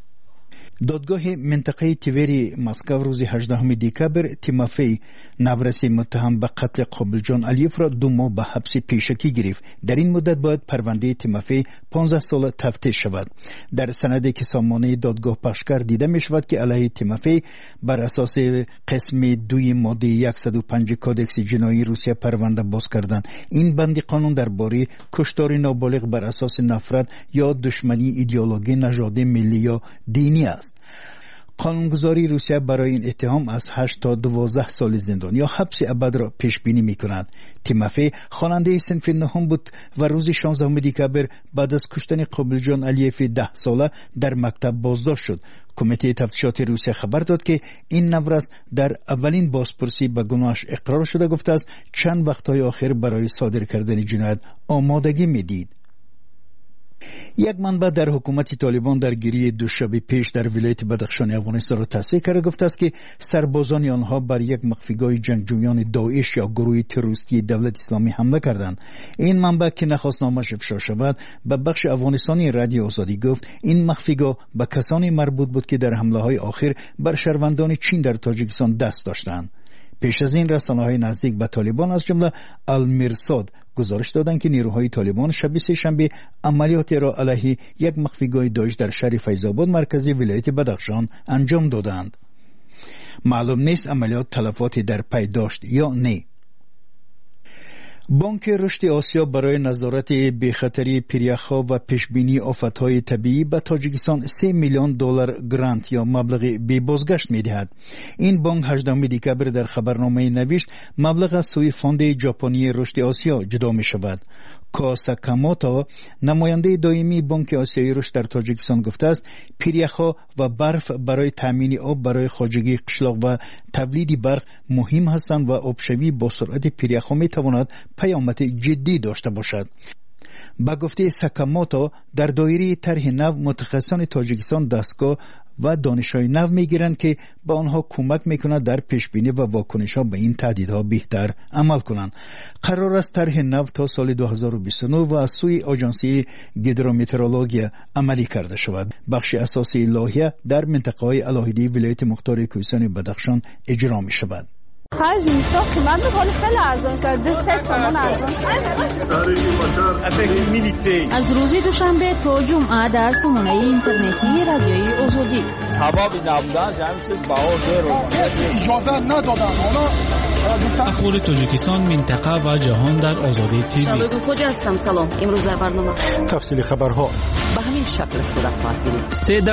دادگاه منطقه تیوری مسکو روز 18 دکبر تیمافی نورسی متهم به قتل قابلجان علیف را 2 ماه به حبس پیشکی گرفت. در این مدت باید پرونده تیمافی 15 سال تفتیش شود. در سندی که سامانه دادگاه پخش کرد دیده می شود که علیه تیمافی بر اساس قسم 2 ماده 105 کودکس جنایی روسیه پرونده باز کردند. این بند قانون درباره کشتار نابالغ بر اساس نفرت یا دشمنی ایدئولوژی نژادی، ملی یا دینی است. قانونگذاری روسیه برای این اتهام از 8 تا 12 سال زندان یا حبس ابد را پیش بینی می کند. تیمافی خواننده صنف 9 بود و روز 16 دکبر بعد از کشتن قابلجان علیف 10 ساله در مکتب بازداشت شد. کمیته تفتیشات روسیه خبر داد که این نورس در اولین بازپرسی به گناهش اقرار شده، گفته است چند وقت‌های آخر برای صادر کردن جنایت آمادگی می‌دید. یک منبع در حکومت طالبان درگیری 2 شب پیش در ولایت بدخشان افغانستان را تصحیح کرده، گفته است که سربازان آنها بر یک مخفیگاه جنگجویان داعش یا گروه تروریستی دولت اسلامی حمله کردند. این منبع که نخواست نامش افشا شود به بخش افغانستانی رادیو آزادی گفت این مخفیگاه به کسانی مربوط بود که در حمله‌های آخر بر شهروندان چین در تاجیکستان دست داشتند. پیش از این رسانه‌های نزدیک به طالبان از جمله المرصاد گزارش دادند که نیروهای طالبان شب سه‌شنبه عملیاتی را علیه یک مخفیگاه داعش در شهر فیض‌آباد مرکزی ولایت بدخشان انجام دادند. معلوم نیست عملیات تلفاتی در پی داشت یا نه. بانک رشد آسیا برای نظارت بی‌خطری پریخ‌ها و پیشبینی آفت‌های طبیعی به تاجیکستان 3 میلیون دلار گرانت یا مبلغ بی بازگشت می‌دهد. این بانک 18 دکبر در خبرنامه نوشت مبلغ از سوی فاند ژاپنی رشد آسیا جدا می‌شود. کاساکاموتو نماینده دائمی بانک آسیایی رشد در تاجیکستان گفته است پیریخ‌ها و برف برای تامین آب برای خواجگی قشلاق و تولید برق مهم هستند و آبشوی با سرعت پیریخ‌ها میتواند پیامد جدی داشته باشد. با گفته ساکاموتو در دایره طرح نو متخصصان تاجیکستان دستگاه و دانش‌های نو میگیرند که به آنها کمک میکند در پیشبینی و واکنش‌ها به این تهدیدها بهتر عمل کنند. قرار است طرح نو تا سال 2029 و از سوی آژانسی هیدرومترولوژی عملی کرده شود. بخش اساسی لایحه در منطقه‌های علایقه ولایت مختار کوهستان بدخشان اجرا می‌شود. خرج نیستا قیمت میکنه خیلی ارزان شد 3 تومان ارزان از روز دوشنبه تا جمعه در سامانه اینترنتی رادیوی آزادی سبب نبودن جمعیت بهار اجازه ندادن. حالا اخبار تاجیکستان منطقه و جهان در آزادی تیوی. شباب خوج هستم. سلام. امروز در برنامه تفصیل خبرها به همین شکل صورت خواهد گرفت.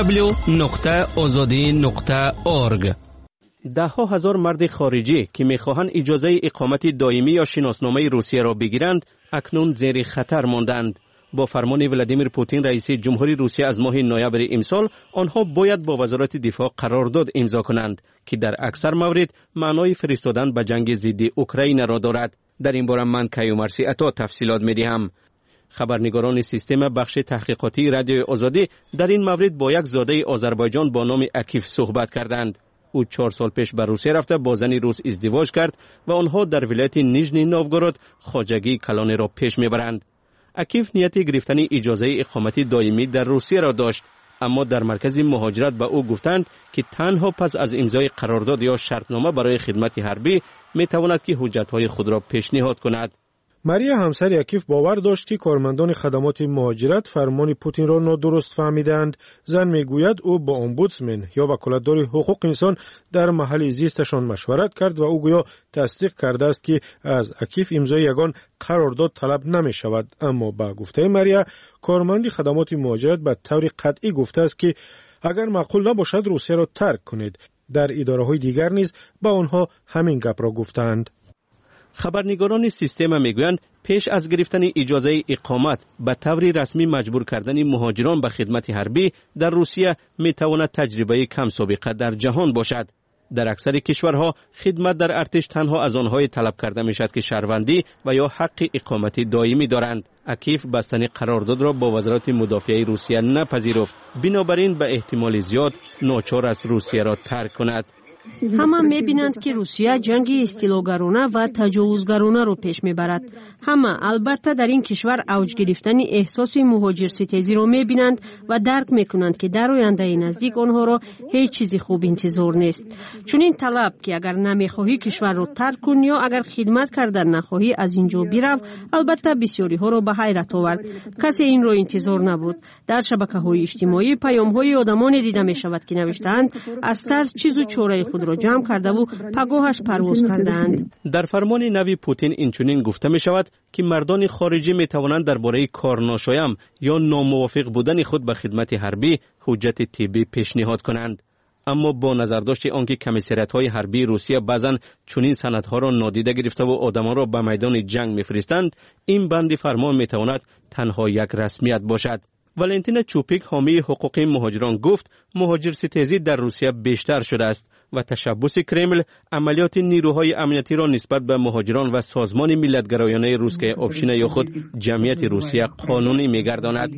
www.azadi.org ده‌ها هزار مرد خارجی که می‌خواهند اجازه اقامت دائمی یا شناسنامه روسیه را بگیرند اکنون زیر خطر ماندند. با فرمان ولادیمیر پوتین رئیس جمهوری روسیه از ماه نوامبر امسال آنها باید با وزارت دفاع قرارداد امضا کنند که در اکثر موارد معنای فرستادن به جنگ ضد اوکراین را دارد. در این باره من کیومرثی عطا تفصیلات می‌دهم. خبرنگاران سیستم بخش تحقیقاتی رادیو آزادی در این مورد با یک زاده آذربایجان با نام اکیف صحبت کردند. او 4 سال پیش به روسیه رفته با زنی روس ازدواج کرد و آنها در ولایت نیژنی نوگورود خواجگی کلان را پیش میبرند. اکیف نیت گرفتن اجازه اقامت دائمی در روسیه را داشت، اما در مرکز مهاجرت به او گفتند که تنها پس از امضای قرارداد یا شرطنامه برای خدمت حربی میتواند که حجتهای خود را پیشنهاد کند. ماریا همسر اکیف باور داشت که کارمندان خدمات مهاجرت فرمان پوتین را نادرست فهمیدند. زن میگوید او با امبودسمن یا وکالتدار حقوق انسان در محل زیستشان مشورت کرد و او گویا تصدیق کرده است که از اکیف امضای یگان قرارداد طلب نمی شود. اما با گفته ماریا کارمند خدمات مهاجرت به طور قطعی گفته است که اگر معقول نباشد روسیه را ترک کنید. در اداره‌های دیگر نیز با آنها همین گپ را گفتند. خبرنگاران سیستم میگویند پیش از گرفتن اجازه اقامت به طور رسمی مجبور کردن مهاجران به خدمت حربی در روسیه میتواند تجربه کم سابقه در جهان باشد. در اکثر کشورها خدمت در ارتش تنها از آنهای طلب کرده میشد که شهروندی و یا حق اقامت دائمی دارند. اکیف بستن قرارداد را با وزارت مدافعه روسیه نپذیرفت، بنابراین به احتمال زیاد ناچار است روسیه را ترک کند. همه می‌بینند که روسیه جنگ استیلاگرانه و تجاوزگرانه رو پیش میبرد. همه البته در این کشور اوج گرفتن احساس مهاجرستیزی رو می‌بینند و درک می‌کنند که در آینده نزدیک آنها را هیچ چیزی خوب انتظار نیست. چون این طلب که اگر نمی‌خواهی کشور رو ترک کن یا اگر خدمت کردن نخواهی از اینجا برو، البته بسیاری ها رو به حیرت آورد. کسی این رو انتظار نبود. در شبکه‌های اجتماعی پیام‌های آدمان دیده می‌شود که نوشتند از ترس چیز و چاره خود را جمع کرده و پگاهش پرواز کردند. در فرمان نوی پوتین اینچنین گفته می شود که مردان خارجی می توانند درباره کار ناشایم یا ناموافق بودن خود به خدمت حربی حجت طبی پیشنهاد کنند. اما با نظر داشت آنکه کمیسریت‌های حربی روسیه بعضاً چنین سندها را نادیده گرفته و آدمان را به میدان جنگ می‌فرستند، این بند فرمان می تواند تنها یک رسمیت باشد. والنتینا چوپیک حامی حقوق مهاجران گفت مهاجرستیزی در روسیه بیشتر شده است و تشبث کرمل عملیات نیروهای امنیتی را نسبت به مهاجران و سازمان ملت‌گرایانه روسیه آبشینه یا خود جمعیت روسیه قانونی می‌گرداند.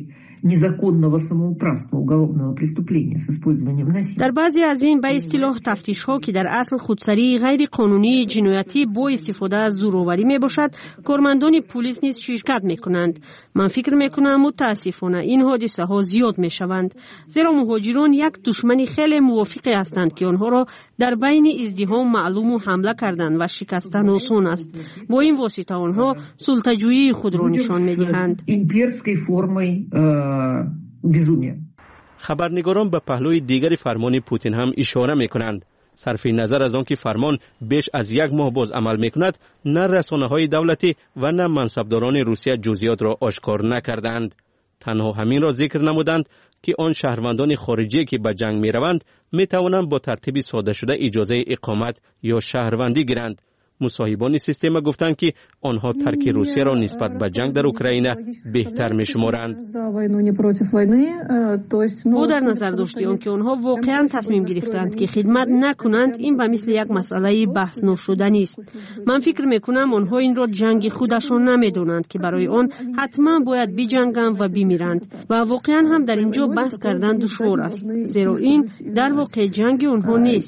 در بعضی از این به اصطلاح تفتیش‌ها که در اصل خودسری غیر قانونی جنایتی با استفاده از زورآوری میباشد، کارمندان پلیس نیز شرکت میکنند. من فکر میکنم متاسفانه این حادثه ها زیاد میشوند، زیرا مهاجران یک دشمن خیلی موافق هستند که آنها را در بین ازدحام معلوم و حمله کردن و شکستن آسان است. با این واسطه آنها سلطه‌جویی خود را نشان میدهند. خبرنگاران به پهلوی دیگری فرمان پوتین هم اشاره میکنند. صرف نظر از آن که فرمان بیش از 1 ماه باز عمل میکند، نه رسانه‌های دولتی و نه منصبداران روسیه جزئیات را آشکار نکردند. تنها همین را ذکر نمودند که آن شهروندان خارجی که به جنگ میروند میتوانند با ترتیب ساده شده اجازه اقامت یا شهروندی گیرند. مصاحبان سیستم گفتند که آنها ترک روسیه را نسبت به جنگ در اوکراین بهتر می‌شمارند. او در نظر داشت که آنها واقعا تصمیم گرفتند که خدمت نکنند این به مثل یک مسئله بحث نشدنی است. من فکر میکنم آنها این را جنگ خودشان نمیدونند که برای آن حتما باید بجنگند و بمیرند و واقعا هم در اینجا بحث کردن دشوار است، زیرا این در واقع جنگ آنها نیست.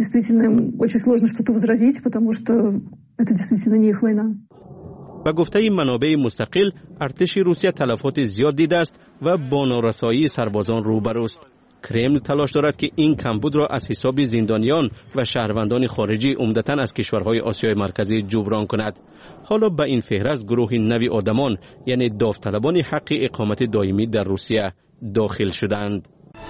به گفته منابع مستقل، ارتش روسیه تلفات زیاد دیده است و با نارسایی سربازان روبروست. کرمل تلاش دارد که این کمبود را از حساب زندانیان و شهروندان خارجی عمدتاً از کشورهای آسیای مرکزی جبران کند. حالا به این فهرست گروهی نوی آدمان یعنی داوطلبان حق اقامت دائمی در روسیه داخل شدند.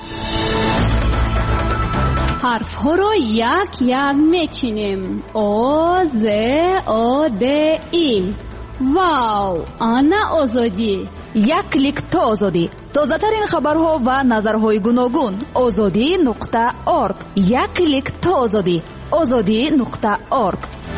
حرف ها رو یک یک میچینیم. او ز او د ای. واو، آنا آزادی. یک کلیک تا آزادی. تازه ترین خبرها و نظرهای گوناگون. azadi.org. یک کلیک تا آزادی. azadi.org.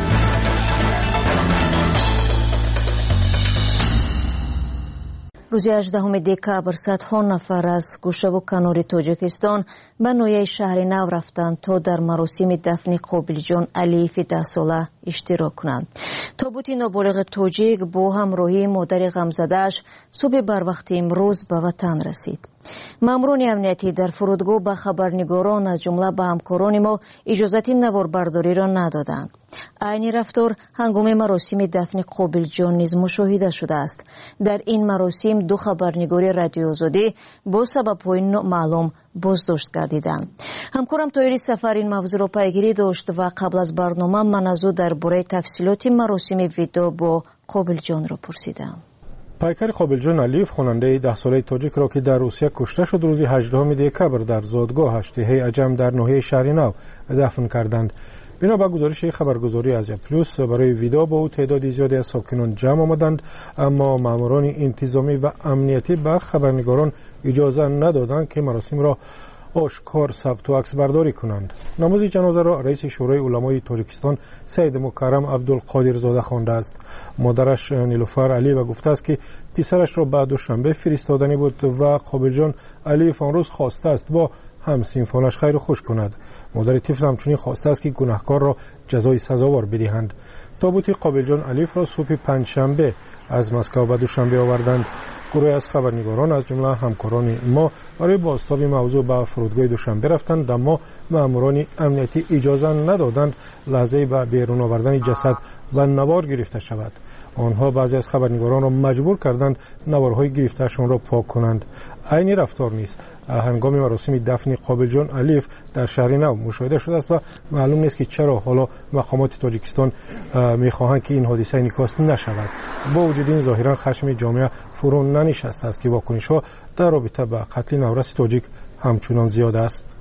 روز 18 دکبر صدها نفر از گوشه و کنار تاجیکستان به نویه شهر نو رفتند تا در مراسم دفن قابل جان علیف 10 ساله اشتراک کنند. تابوت نابالغ تاجیک با همراهی مادر غمزده‌اش صبح بر وقت امروز به وطن رسید. ماموران امنیتی در فرودگاه به خبرنگاران از جمله به همکاران ما اجازت نواربرداری را ندادند. عین رفتار هنگام مراسم دفن قابل جان نیز مشاهده شده است. در این مراسم 2 خبرنگار رادیو آزادی با سبب‌های معلوم بازداشت گردیدند. همکارم طاهری سفر این موضوع را پیگیری داشت و قبل از برنامه من از او درباره تفصیلات مراسم ویدا با قابل جان را پرسیدم. پیکر قابل جان علیف خواننده 10 ساله تاجیک را که در روسیه کشته شد روز 18 دکبر در زادگاه هشتهه عجم در ناحیه شهر نو دفن کردند. بنا به گزارش خبرگزاری ازیا پلوس برای ویدا با او تعدادی زیادی از ساکنان جمع آمدند، اما ماموران انتظامی و امنیتی به خبرنگاران اجازه ندادند که مراسم را آشکار ثبت و عکس برداری کنند. نماز جنازه را رئیس شورای علمای تاجیکستان سید مکرم عبدالقادر زاده خوانده است. مادرش نیلوفر علی و گفته است که پسرش را بعد دوشنبه فرستادنی بود و قابل جان علی آن روز خواسته است با همسنفانش خیر و خوش کند. مادر طفل همچنین خواسته است که گناهکار را جزای سزاوار بدهند. تابوت قابل جان علیف را صبح پنجشنبه از مسکو به دوشنبه آوردند. گروهی از خبرنگاران از جمله همکاران ما برای بازتاب موضوع به فرودگاه دوشنبه رفتند، اما ماموران امنیتی اجازه ندادند لحظه به بیرون آوردن جسد و نوار گرفته شود. آنها بعضی از خبرنگاران را مجبور کردند نوارهای گرفتهشان را پاک کنند. عین رفتار نیست هنگام مراسم دفن قابل جان علیف در شهر نو مشاهده شده است و معلوم نیست که چرا حالا مقامات تاجیکستان میخواهند که این حادثه انعکاس نشود. با وجود این ظاهرا خشم جامعه فرو ننشسته است که واکنش‌ها در رابطه با قتل نورس تاجیک همچنان زیاد است.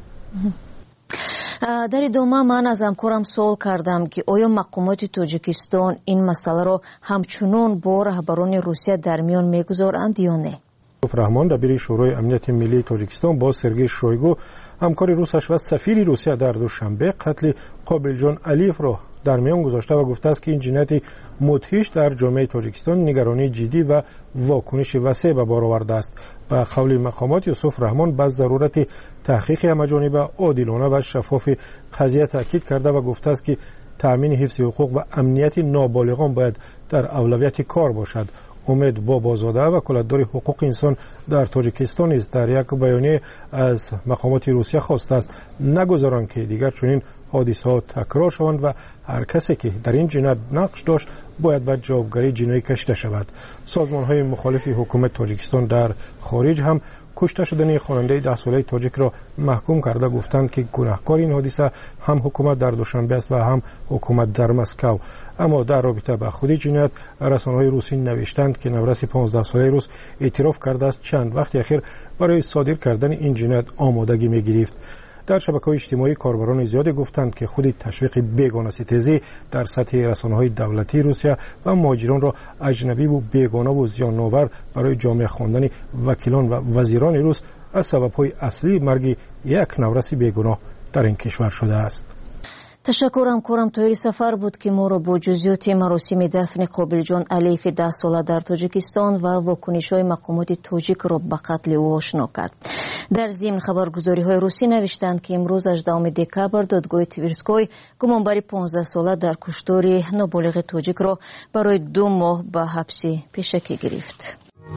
در ادامه من از همکارم سوال کردم که آیا مقامات تاجیکستان این مسئله را همچنان با رهبران روسیه در میان میگذارند یا نه؟ رحمان دبیر شورای امنیت ملی تاجیکستان با سرگئی شویگو همکار روسش و سفیر روسیه در دوشنبه قتل قابل جان علیف را در میان گذاشته و گفته است که این جنایت مدهش در جامعه تاجیکستان نگرانی جدی و واکنش وسیع به بار آورده است. به قول مقامات یوسف رحمان به ضرورت تحقیق همه‌جانبه عادلانه و شفاف قضیه تاکید کرده و گفته است که تامین حفظ حقوق و امنیت نابالغان باید در اولویت کار باشد. امید بابازاده وکالتدار حقوق انسان در تاجیکستان نیز در یک بیانیه از مقامات روسیه خواسته است نگذارند که دیگر چنین حادثه‌ها تکرار شوند و هر کسی که در این جنایت نقش داشت باید به جوابگری جنایی کشیده شود. سازمان‌های مخالف حکومت تاجیکستان در خارج هم کشته شدن خواننده 10 ساله تاجیک را محکوم کرده گفتند که گناهکار این حادثه هم حکومت در دوشنبه است و هم حکومت در مسکو. اما در رابطه با خود جنایت رسانه‌های روسی نوشتند که نورس 15 ساله روس اعتراف کرده است چند وقت اخیر برای صادر کردن این جنایت آمادگی می‌گرفت. در شبکه‌های اجتماعی کاربران زیادی گفتند که خود تشویق بیگانه‌ستیزی در سطح رسانه‌های دولتی روسیه و مهاجران را اجنبی و بیگانه و زیان‌آور برای جامعه خواندن وکیلان و وزیران روس از سبب‌های اصلی مرگ یک نورس بیگناه در این کشور شده است. تشکر همکارم طاهر سفر بود که ما را با جزئیات مراسم دفن قابل جان علیف 10 ساله در تاجیکستان و واکنش‌های مقامات تاجیک را به قتل او آشنا کرد. در ضمن خبرگزاری‌های روسی نوشتند که امروز 18 دکبر دادگاه تیورسکوی گمانبر 15 ساله در کشتار نابالغ تاجیک را برای 2 ماه به حبس پیشکی گرفت.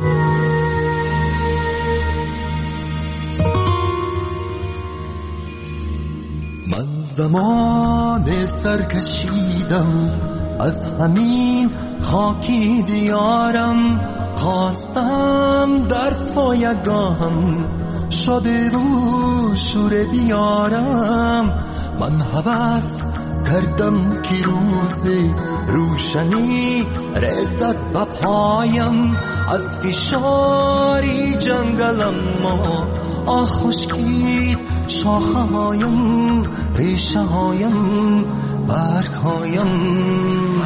من زمان سرکشیدم از همین خاکی دیارم، خواستم در سایگاهم شده رو شوره بیارم. من هوس کردم که روز روشنی رسد به پایم، از فشاری جنگلم ما خشکید شاخه هایم، ریشه هایم، برگ هایم.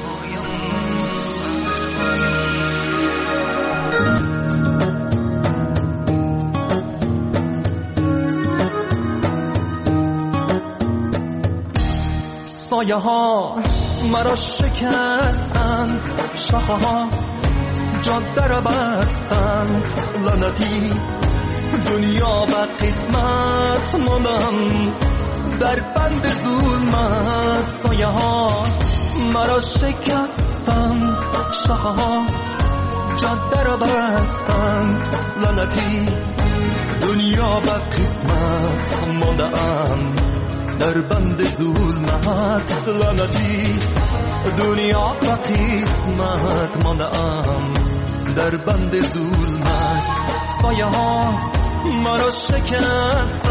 سایه ها مرا شکستند، شاخه ها جاده را بستند، لعنتی دنیا به قسمت ماندم در بند ظلمت. سایه ها مرا شکستند، شاخه ها جاده را بستند، لعنتی دنیا به قسمت ماندم در بند ظلمت. لعنتی دنیا به قسمت ماندم در بند ظلمت. سایه ها مرا شکستند.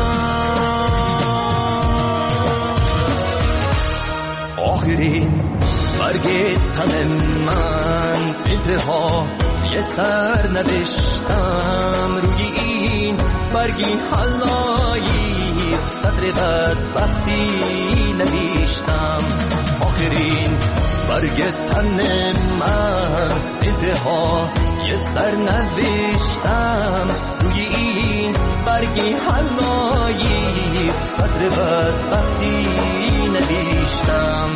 آخرین برگ تن من انتها یه سر نوشتم، روی این برگی حلایی سطر بدبختی نوشتم. آخرین برگ تن من انتها یه سر نوشتم، روی این برگی حلایی سطر بدبختی نوشتم.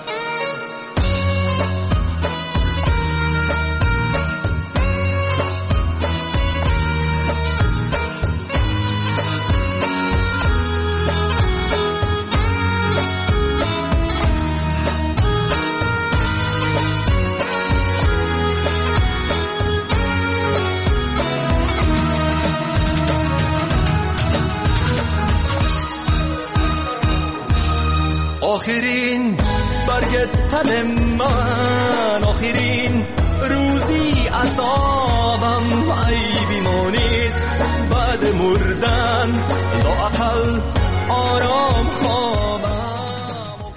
آخرین برگ تن من، آخرین روزی عذابم، ای بیمانید بعد مردن لااقل آرام خوابم.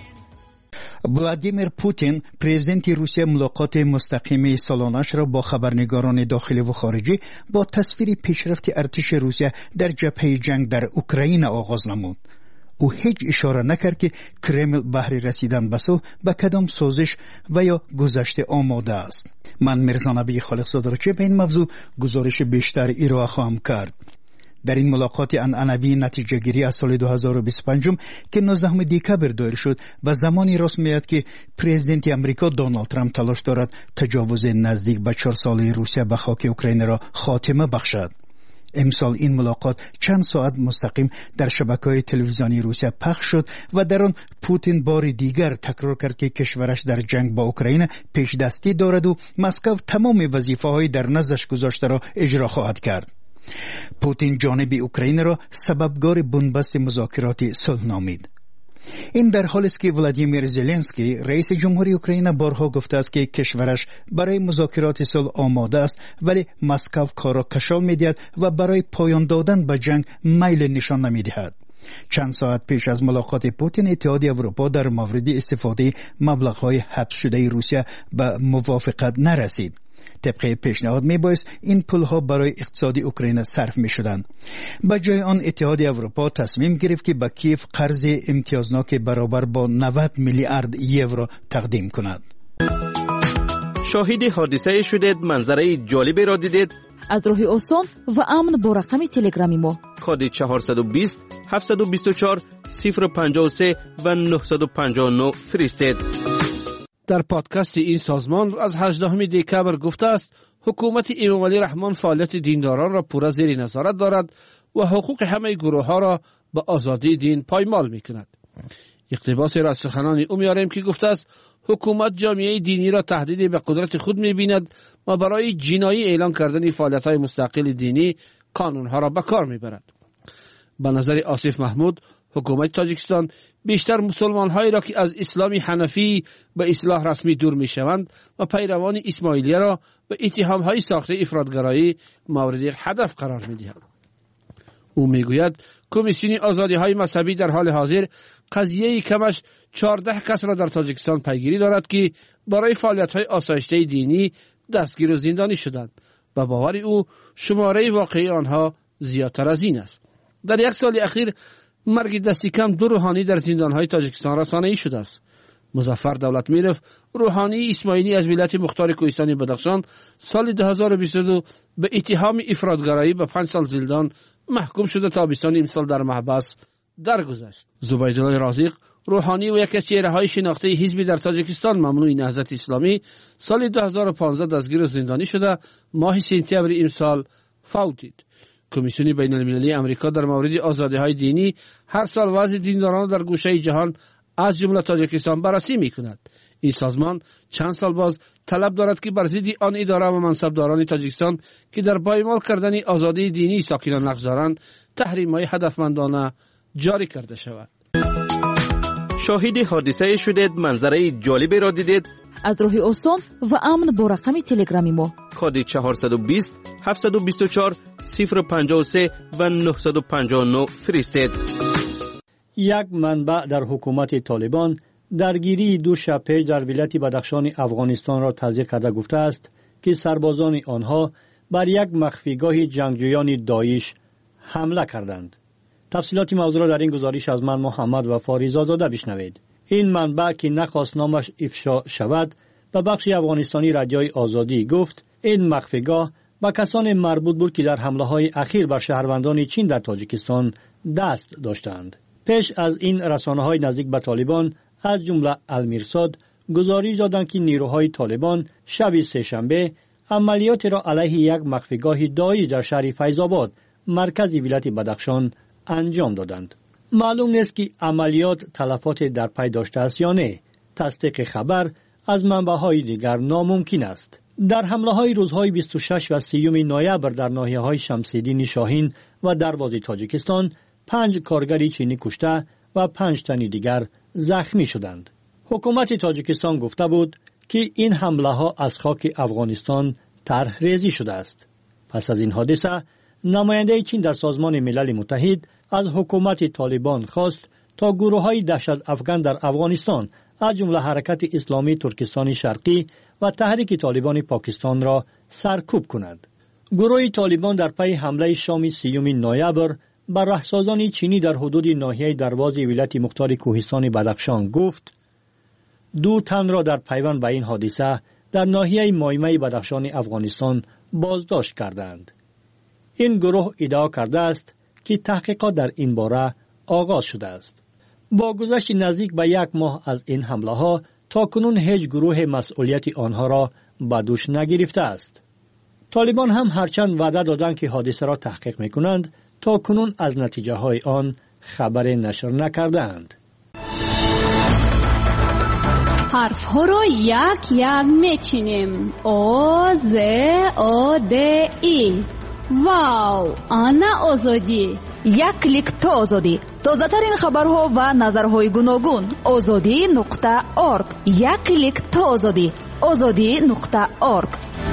ولادیمیر پوتین پرزیدنت روسیه ملاقات مستقیم سالانش را با خبرنگاران داخلی و خارجی با تصویر پیشرفت ارتش روسیه در جبهه جنگ در اوکراین آغاز نمود. او هیچ اشاره نکرد که کرمل بهر رسیدن به صلح به کدام سازش و یا گذشته آماده است. من میرزا نبی خالقزاده را به این موضوع گزارش بیشتر ارائه خواهم کرد. در این ملاقات عنعنوی نتیجه گیری از سال 2025 که 19 دکبر دایر شد و زمانی راست میاد که پرزیدنت امریکا دونالد ترامپ تلاش دارد تجاوز نزدیک به 4 ساله روسیه به خاک اوکراین را خاتمه بخشد. امسال این ملاقات چند ساعت مستقیم در شبکه‌های تلویزیونی روسیه پخش شد و در آن پوتین بار دیگر تکرار کرد که کشورش در جنگ با اوکراین پیش دستی دارد و مسکو تمام وظیفه‌های در نزدش گذاشته را اجرا خواهد کرد. پوتین جانب اوکراین را سببگار بنبست مذاکرات صلح نامید. این در حالی است که ولادیمیر زلنسکی رئیس جمهوری اوکراین بارها گفته است که کشورش برای مذاکرات صلح آماده است، ولی مسکو کار را کشال می‌دهد و برای پایان دادن به جنگ میل نشان نمی‌دهد. چند ساعت پیش از ملاقات پوتین اتحادیه اروپا در مورد استفاده مبلغ‌های حبس شده روسیه به موافقت نرسید. طبق پیشنهاد میبایست این پولها برای اقتصاد اوکراین صرف میشدند. به جای آن اتحادیه اروپا تصمیم گرفت که به کیف قرض امتیازناک برابر با 90 میلیارد یورو تقدیم کند. شاهد حادثه شدید، منظره جالبی را دیدید؟ از راه آسان و امن با رقم تلگرامی ما کد 420 724 053 و 959 فرستید. در پادکست این سازمان از 18 دکبر گفته است حکومت امام علی رحمان فعالیت دینداران را پورا زیر نظارت دارد و حقوق همه گروه ها را به آزادی دین پایمال می کند. اقتباس را از سخنان او میاریم که گفته است حکومت جامعه دینی را تهدید به قدرت خود می بیند و برای جنایی اعلان کردن فعالیت های مستقل دینی قانون ها را به کار می برد. به نظر آصف محمود حکومت تاجیکستان بیشتر مسلمان هایی را که از اسلام حنفی به اصلاح رسمی دور می شوند و پیروان اسماعیلیه را به اتهام های ساخته افراطگرایی مورد هدف قرار می دهد. او می گوید کمیسیون آزادی های مذهبی در حال حاضر قضیه کمش 14 کس را در تاجیکستان پیگیری دارد که برای فعالیت های آسایشته دینی دستگیر و زندانی شدند و باور او شماره واقعی آنها زیادتر از این است. در یک سال اخیر مرگ دستی کم 2 روحانی در زندانهای تاجیکستان رسانه‌ای شده است. مظفر دولتمیرف روحانی اسماعیلی از ولایت مختار کوهستانی بدخشان سال 2022 به اتهام افراطگرایی به 5 سال زندان محکوم شده تابستان امسال در محبس درگذشت. زبیدالله رازق روحانی و یکی از چهره‌های شناخته حزب در تاجیکستان ممنوع نهضت اسلامی سال 2015 دستگیر و زندانی شده ماه سپتامبر امسال فوت دید. کمیسیون بین المللی امریکا در مورد آزادی‌های دینی هر سال وضع دینداران در گوشه جهان از جمله تاجیکستان بررسی می‌کند. این سازمان چند سال باز طلب دارد که بر ضد آن اداره و منصبداران تاجیکستان که در پایمال کردن آزادی دینی ساکنان نقش دارند تحریم‌های هدفمندانه جاری کرده شود. شاهد حادثه شدید، منظره جالبی را دیدید؟ از راه آسان و امن با رقم تلگرامی ما کد 420 724 053 و 959 فرستید. یک منبع در حکومت طالبان درگیری 2 شب پیش در ولایت بدخشان افغانستان را تصدیق کرده گفته است که سربازان آنها بر یک مخفیگاه جنگجویان داعش حمله کردند. تفصیلات موضوع را در این گزارش از من محمد وفا رضازاده بشنوید. این منبع که نخواست نامش افشا شود به بخش افغانستانی رادیوی آزادی گفت این مخفیگاه با کسان مربوط بود که در حمله‌های اخیر بر شهروندان چین در تاجیکستان دست داشتند. پیش از این رسانه‌های نزدیک به طالبان از جمله المیرصاد گزارش دادند که نیروهای طالبان شب سه‌شنبه عملیات را علیه یک مخفیگاه داعش در شهر فیض‌آباد مرکز ولایت بدخشان انجام دادند. معلوم نیست که عملیات تلفات در پی داشته است یا نه. تصدیق خبر از منبع‌های دیگر ناممکن است. در حمله‌های روزهای 26 و 30 نوامبر در ناحیه‌های شمس‌الدین شاهین و دروازه تاجیکستان 5 کارگر چینی کشته و 5 تن دیگر زخمی شدند. حکومت تاجیکستان گفته بود که این حمله‌ها از خاک افغانستان طرح ریزی شده است. پس از این حادثه نماینده چین در سازمان ملل متحد از حکومت طالبان خواست تا گروه‌های دهشت افغان در افغانستان از جمله حرکت اسلامی ترکستان شرقی و تحریک طالبان پاکستان را سرکوب کند. گروه طالبان در پی حمله شام 30 نوامبر بر رهسازان چینی در حدود ناحیه دروازه ولایت مختار کوهستان بدخشان گفت 2 تن را در پیوند به این حادثه در ناحیه مایمه بدخشان افغانستان بازداشت کردند. این گروه ادعا کرده است که تحقیقات در این باره آغاز شده است. با گذشت نزدیک به 1 ماه از این حمله ها تا کنون هیچ گروه مسئولیت آنها را به دوش نگرفته است. طالبان هم هرچند وعده دادند که حادثه را تحقیق میکنند تا کنون از نتیجه های آن خبر نشر نکردند. حرف ها رو یک یک میچینیم. او ز او د ای. واو، آنا آزادی. یک کلیک تا آزادی. تازه ترین خبرها و نظرهای گوناگون. azadi.org. یک کلیک تا آزادی. azadi.org.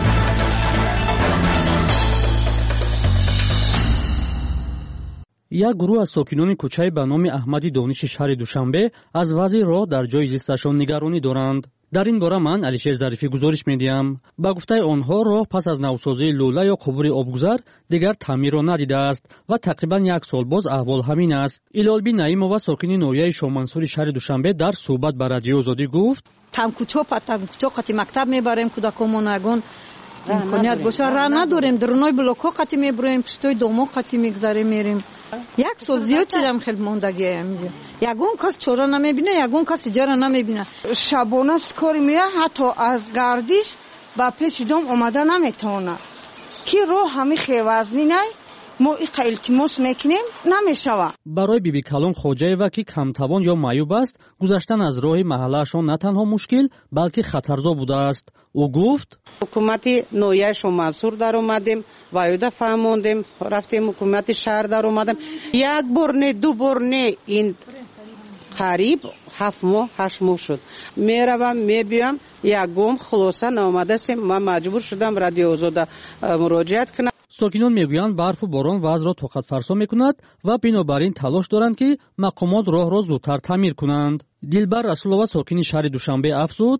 یک گروه از ساکنان کوچه به نام احمدی دانش شهر دوشنبه از وضع راه در جای زیستشان نگرانی دارند. در این باره من علیشیر ظریفی گزارش میدیم. با گفته آنها راه پس از نوسازی لوله یا قبور آبگذر دیگر تعمیر را ندیده است و تقریبا 1 سال باز احوال همین است. ایلالبی نعیمова ساکن ناحیه شامنصور شهر دوشنبه در صحبت با رادیو آزادی گفت تمکوچو قتی مکتب میبریم کودکامون نگون امکانیت باشه راه نداریم در اونای بلاک‌ها قطعی میبریم پشتوی داما قطعی میگذاریم میریم یک سال زیاد شدم خیلی ماندگی اینجا یگون کس چوره نمیبینه یگون کس جاره نمیبینه شبانه کاری میره حتی از گردش با پیش دام اومده نمیتونه کی رو همین خیوزنی نه ما این التماس میکنیم نمیشوه. برای بیبی کلان خوجاєва که کمتوان یا معیوب است گذشتن از راه محلهشان نه تنها مشکل بلکه خطرزا بوده است. او گفت حکومت نویش و منصور در اومدیم وایده فهموندیم رفتیم حکومت شهر در اومدیم یک بار نه دو بار نه این قریب 7 ماه 8 ماه شد میروم میبیم یکم خلاصه نامده سیم من مجبور شدم رادیو آزاد مراجعت کنم. ساکنان میگویند برف و باران وضع را طاقت فرسا میکند و بنابراین تلاش دارند که مقامات راه را زودتر تعمیر کنند. دلبر رسولова ساکنی شهر دوشنبه افزود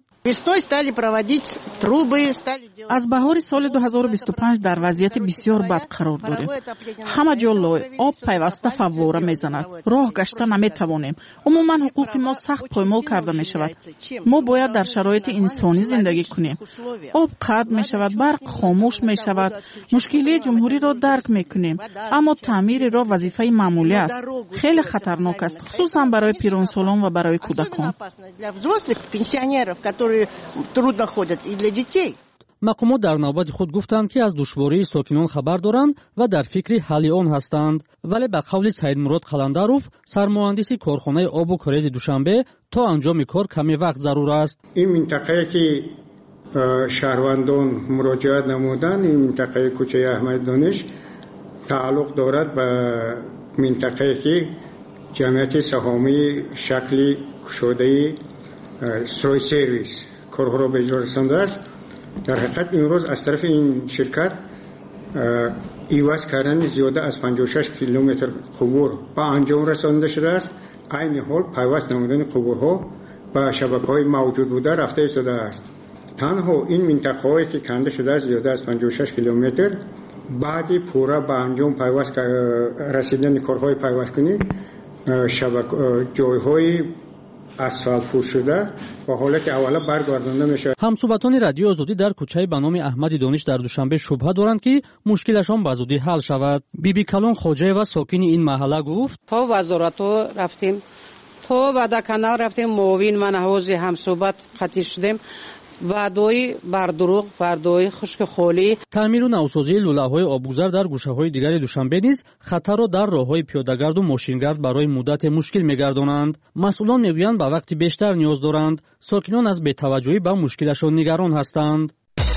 از بهار سال 2025 در وضعیت بسیار بد قرار داریم. همه جا لای آب پیوسته فواره میزند. راه گشته نمیتوانیم. عموما حقوق ما سخت پایمال کرده می شود. ما باید در شرایط انسانی زندگی کنیم. آب قطع می شود، برق خاموش می شود. مشکلی جمهوری را درک می کنیم، اما تعمیر راه وظیفه معمولی است. خیلی خطرناک است، خصوصا برای پیرانسالان و برای کودکان. مقامات در نوبت خود گفتند که از دشواری ساکنان خبر دارند و در فکر حل آن هستند، ولی به قول سید مراد قلندروف سرمهندس کارخانه آب و کاریز دوشنبه تا انجام کار کمی وقت ضرور است. این منطقه که شهروندان مراجعت نمودند، این منطقه کوچه احمد دانش تعلق دارد به منطقه که جمعیت سهامی شکلی کشاده سروی سرویس کارها را به اجرا رسانده است. در حقیقت امروز از طرف این شرکت ایواز کردن زیاده از 56 کیلومتر قبور به انجام رسانده شده است. عین حال پیوست نمودن قبورها به شبکه‌های موجود بوده رفته ایستاده است. تنها این منطقه‌هایی که کنده شده است زیاده از 56 کیلومتر بعد پورا به انجام پیوست رسیدن کارهای پیوست کنی جایهای اسفالت پوش شده و حالا که اولا برگردانده میشه. همصحبتان رادیو آزادی در کوچه به نام احمد دانش در دوشنبه شبهه دارند که مشکلشان به زودی حل شود. بیبی کلان خوجاєва ساکن این محله گفت تا وزارت رفتیم تا ودکانال رفتیم معاون من حوض همصحبت قطعی شدیم وعده‌های بردروغ وعده‌های خشک خالی. تعمیر و نوسازی لوله‌های آبگذر در گوشه‌های دیگر دوشنبه نیز خطر را در راه‌های پیاده‌گرد و ماشینگرد برای مدت مشکل می‌گردانند. مسئولان می‌گویند به وقت بیشتر نیاز دارند. ساکنان از بی‌توجهی به مشکلشان نگران هستند.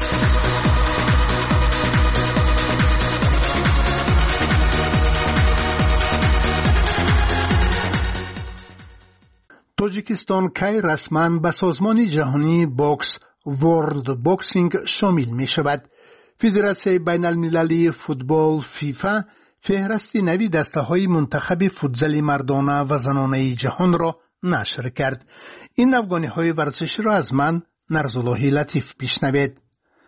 تاجیکستان کی رسما به سازمان جهانی باکس ورلد باکسینگ شامل می شود. فدراسیون بین المللی فوتبال فیفا فهرست نوی دسته های منتخب فوتزال مردانه و زنانه جهان را نشر کرد. این افغانی های ورزشی را از من نرزالله لطیف بشنوید.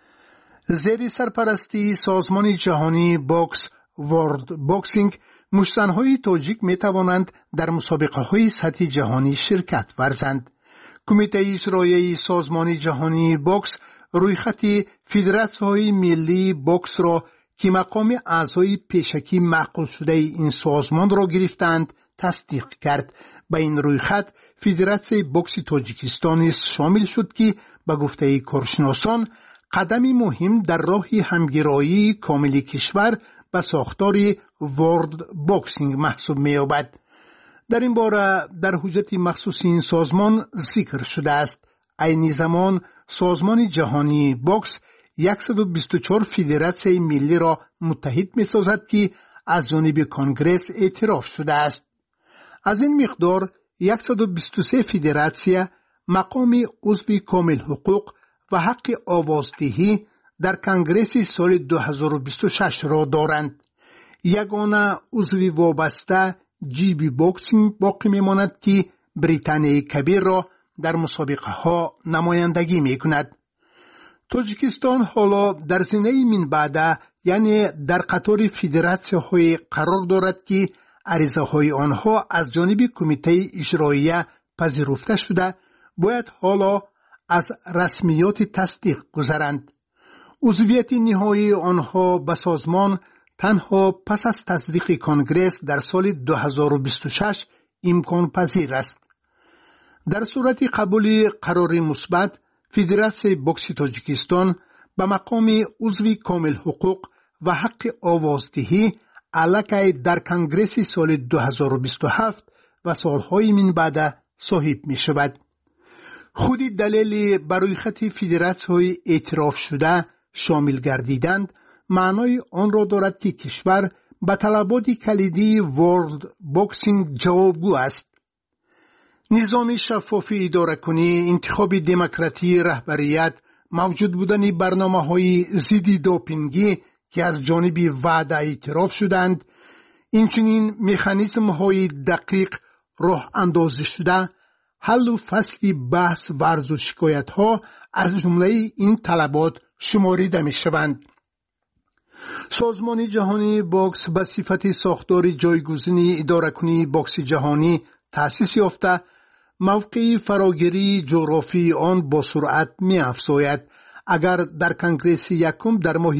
زیر سرپرستی سازمان جهانی باکس ورلد باکسینگ مشت‌های تاجیک می توانند در مسابقه های سطح جهانی شرکت ورزند. کمیته اجرایی سازمان جهانی باکس رویخط فدراسیون ملی باکس را که مقام اعضای پیشکی معقول شده این سازمان را گرفتند تصدیق کرد. به این رویخط فدراسیون باکس تاجیکستان شامل شد که به گفته کارشناسان قدمی مهم در راه همگرایی کامل کشور به ساختار ورلد باکسینگ محسوب می‌یابد. در این باره در حجت مخصوص این سازمان ذکر شده است. عین زمان سازمان جهانی باکس 124 فدراسیون ملی را متحد می‌سازد که از جانب کنگره اعتراف شده است. از این مقدار 123 فدراسیون مقام عضو کامل حقوق و حق آوازدهی در کنگره سال 2026 را دارند. یگانه عضو وابسته جیبی باکسینگ باقی میماند که بریتانیای کبیر را در مسابقه ها نمایندگی می کند. تاجیکستان حالا در زینه من بعد یعنی در قطار فدراسیون های قرار دارد که عریضه های آنها از جانب کمیته اجرایی پذیرفته شده باید حالا از رسمیات تصدیق گذرند. عضویت نهایی آنها به سازمان تنها پس از تصدیق کنگره در سال 2026 امکان پذیر است. در صورت قبول قرار مثبت، فدراسیون بوکس تاجیکستان به مقام عضو کامل حقوق و حق آوازدهی علاقه در کنگره سال 2027 و سالهای من بعد صاحب می شود. خود دلیل برای خط فدراسیون اعتراف شده شامل گردیدند معنای آن را دارد که کشور به طلبات کلیدی ورلد بوکسینگ جوابگو است. نظام شفاف اداره کنی، انتخاب دموکراتی رهبریت، موجود بودن برنامه‌های ضد دوپینگی که از جانب وعده اعتراف شدند، اینچنین مکانیزم‌های دقیق راه اندازی شده، حل و فصل بحث ورز و شکایت‌ها از جمله این طلبات شماریده می‌شوند. سازمان جهانی بوکس به صفت ساختار جایگزین اداره کنی بوکس جهانی تأسیس یافته، موقع فراگیری جغرافی آن با سرعت می‌افزاید. اگر در کنگره یکم در ماه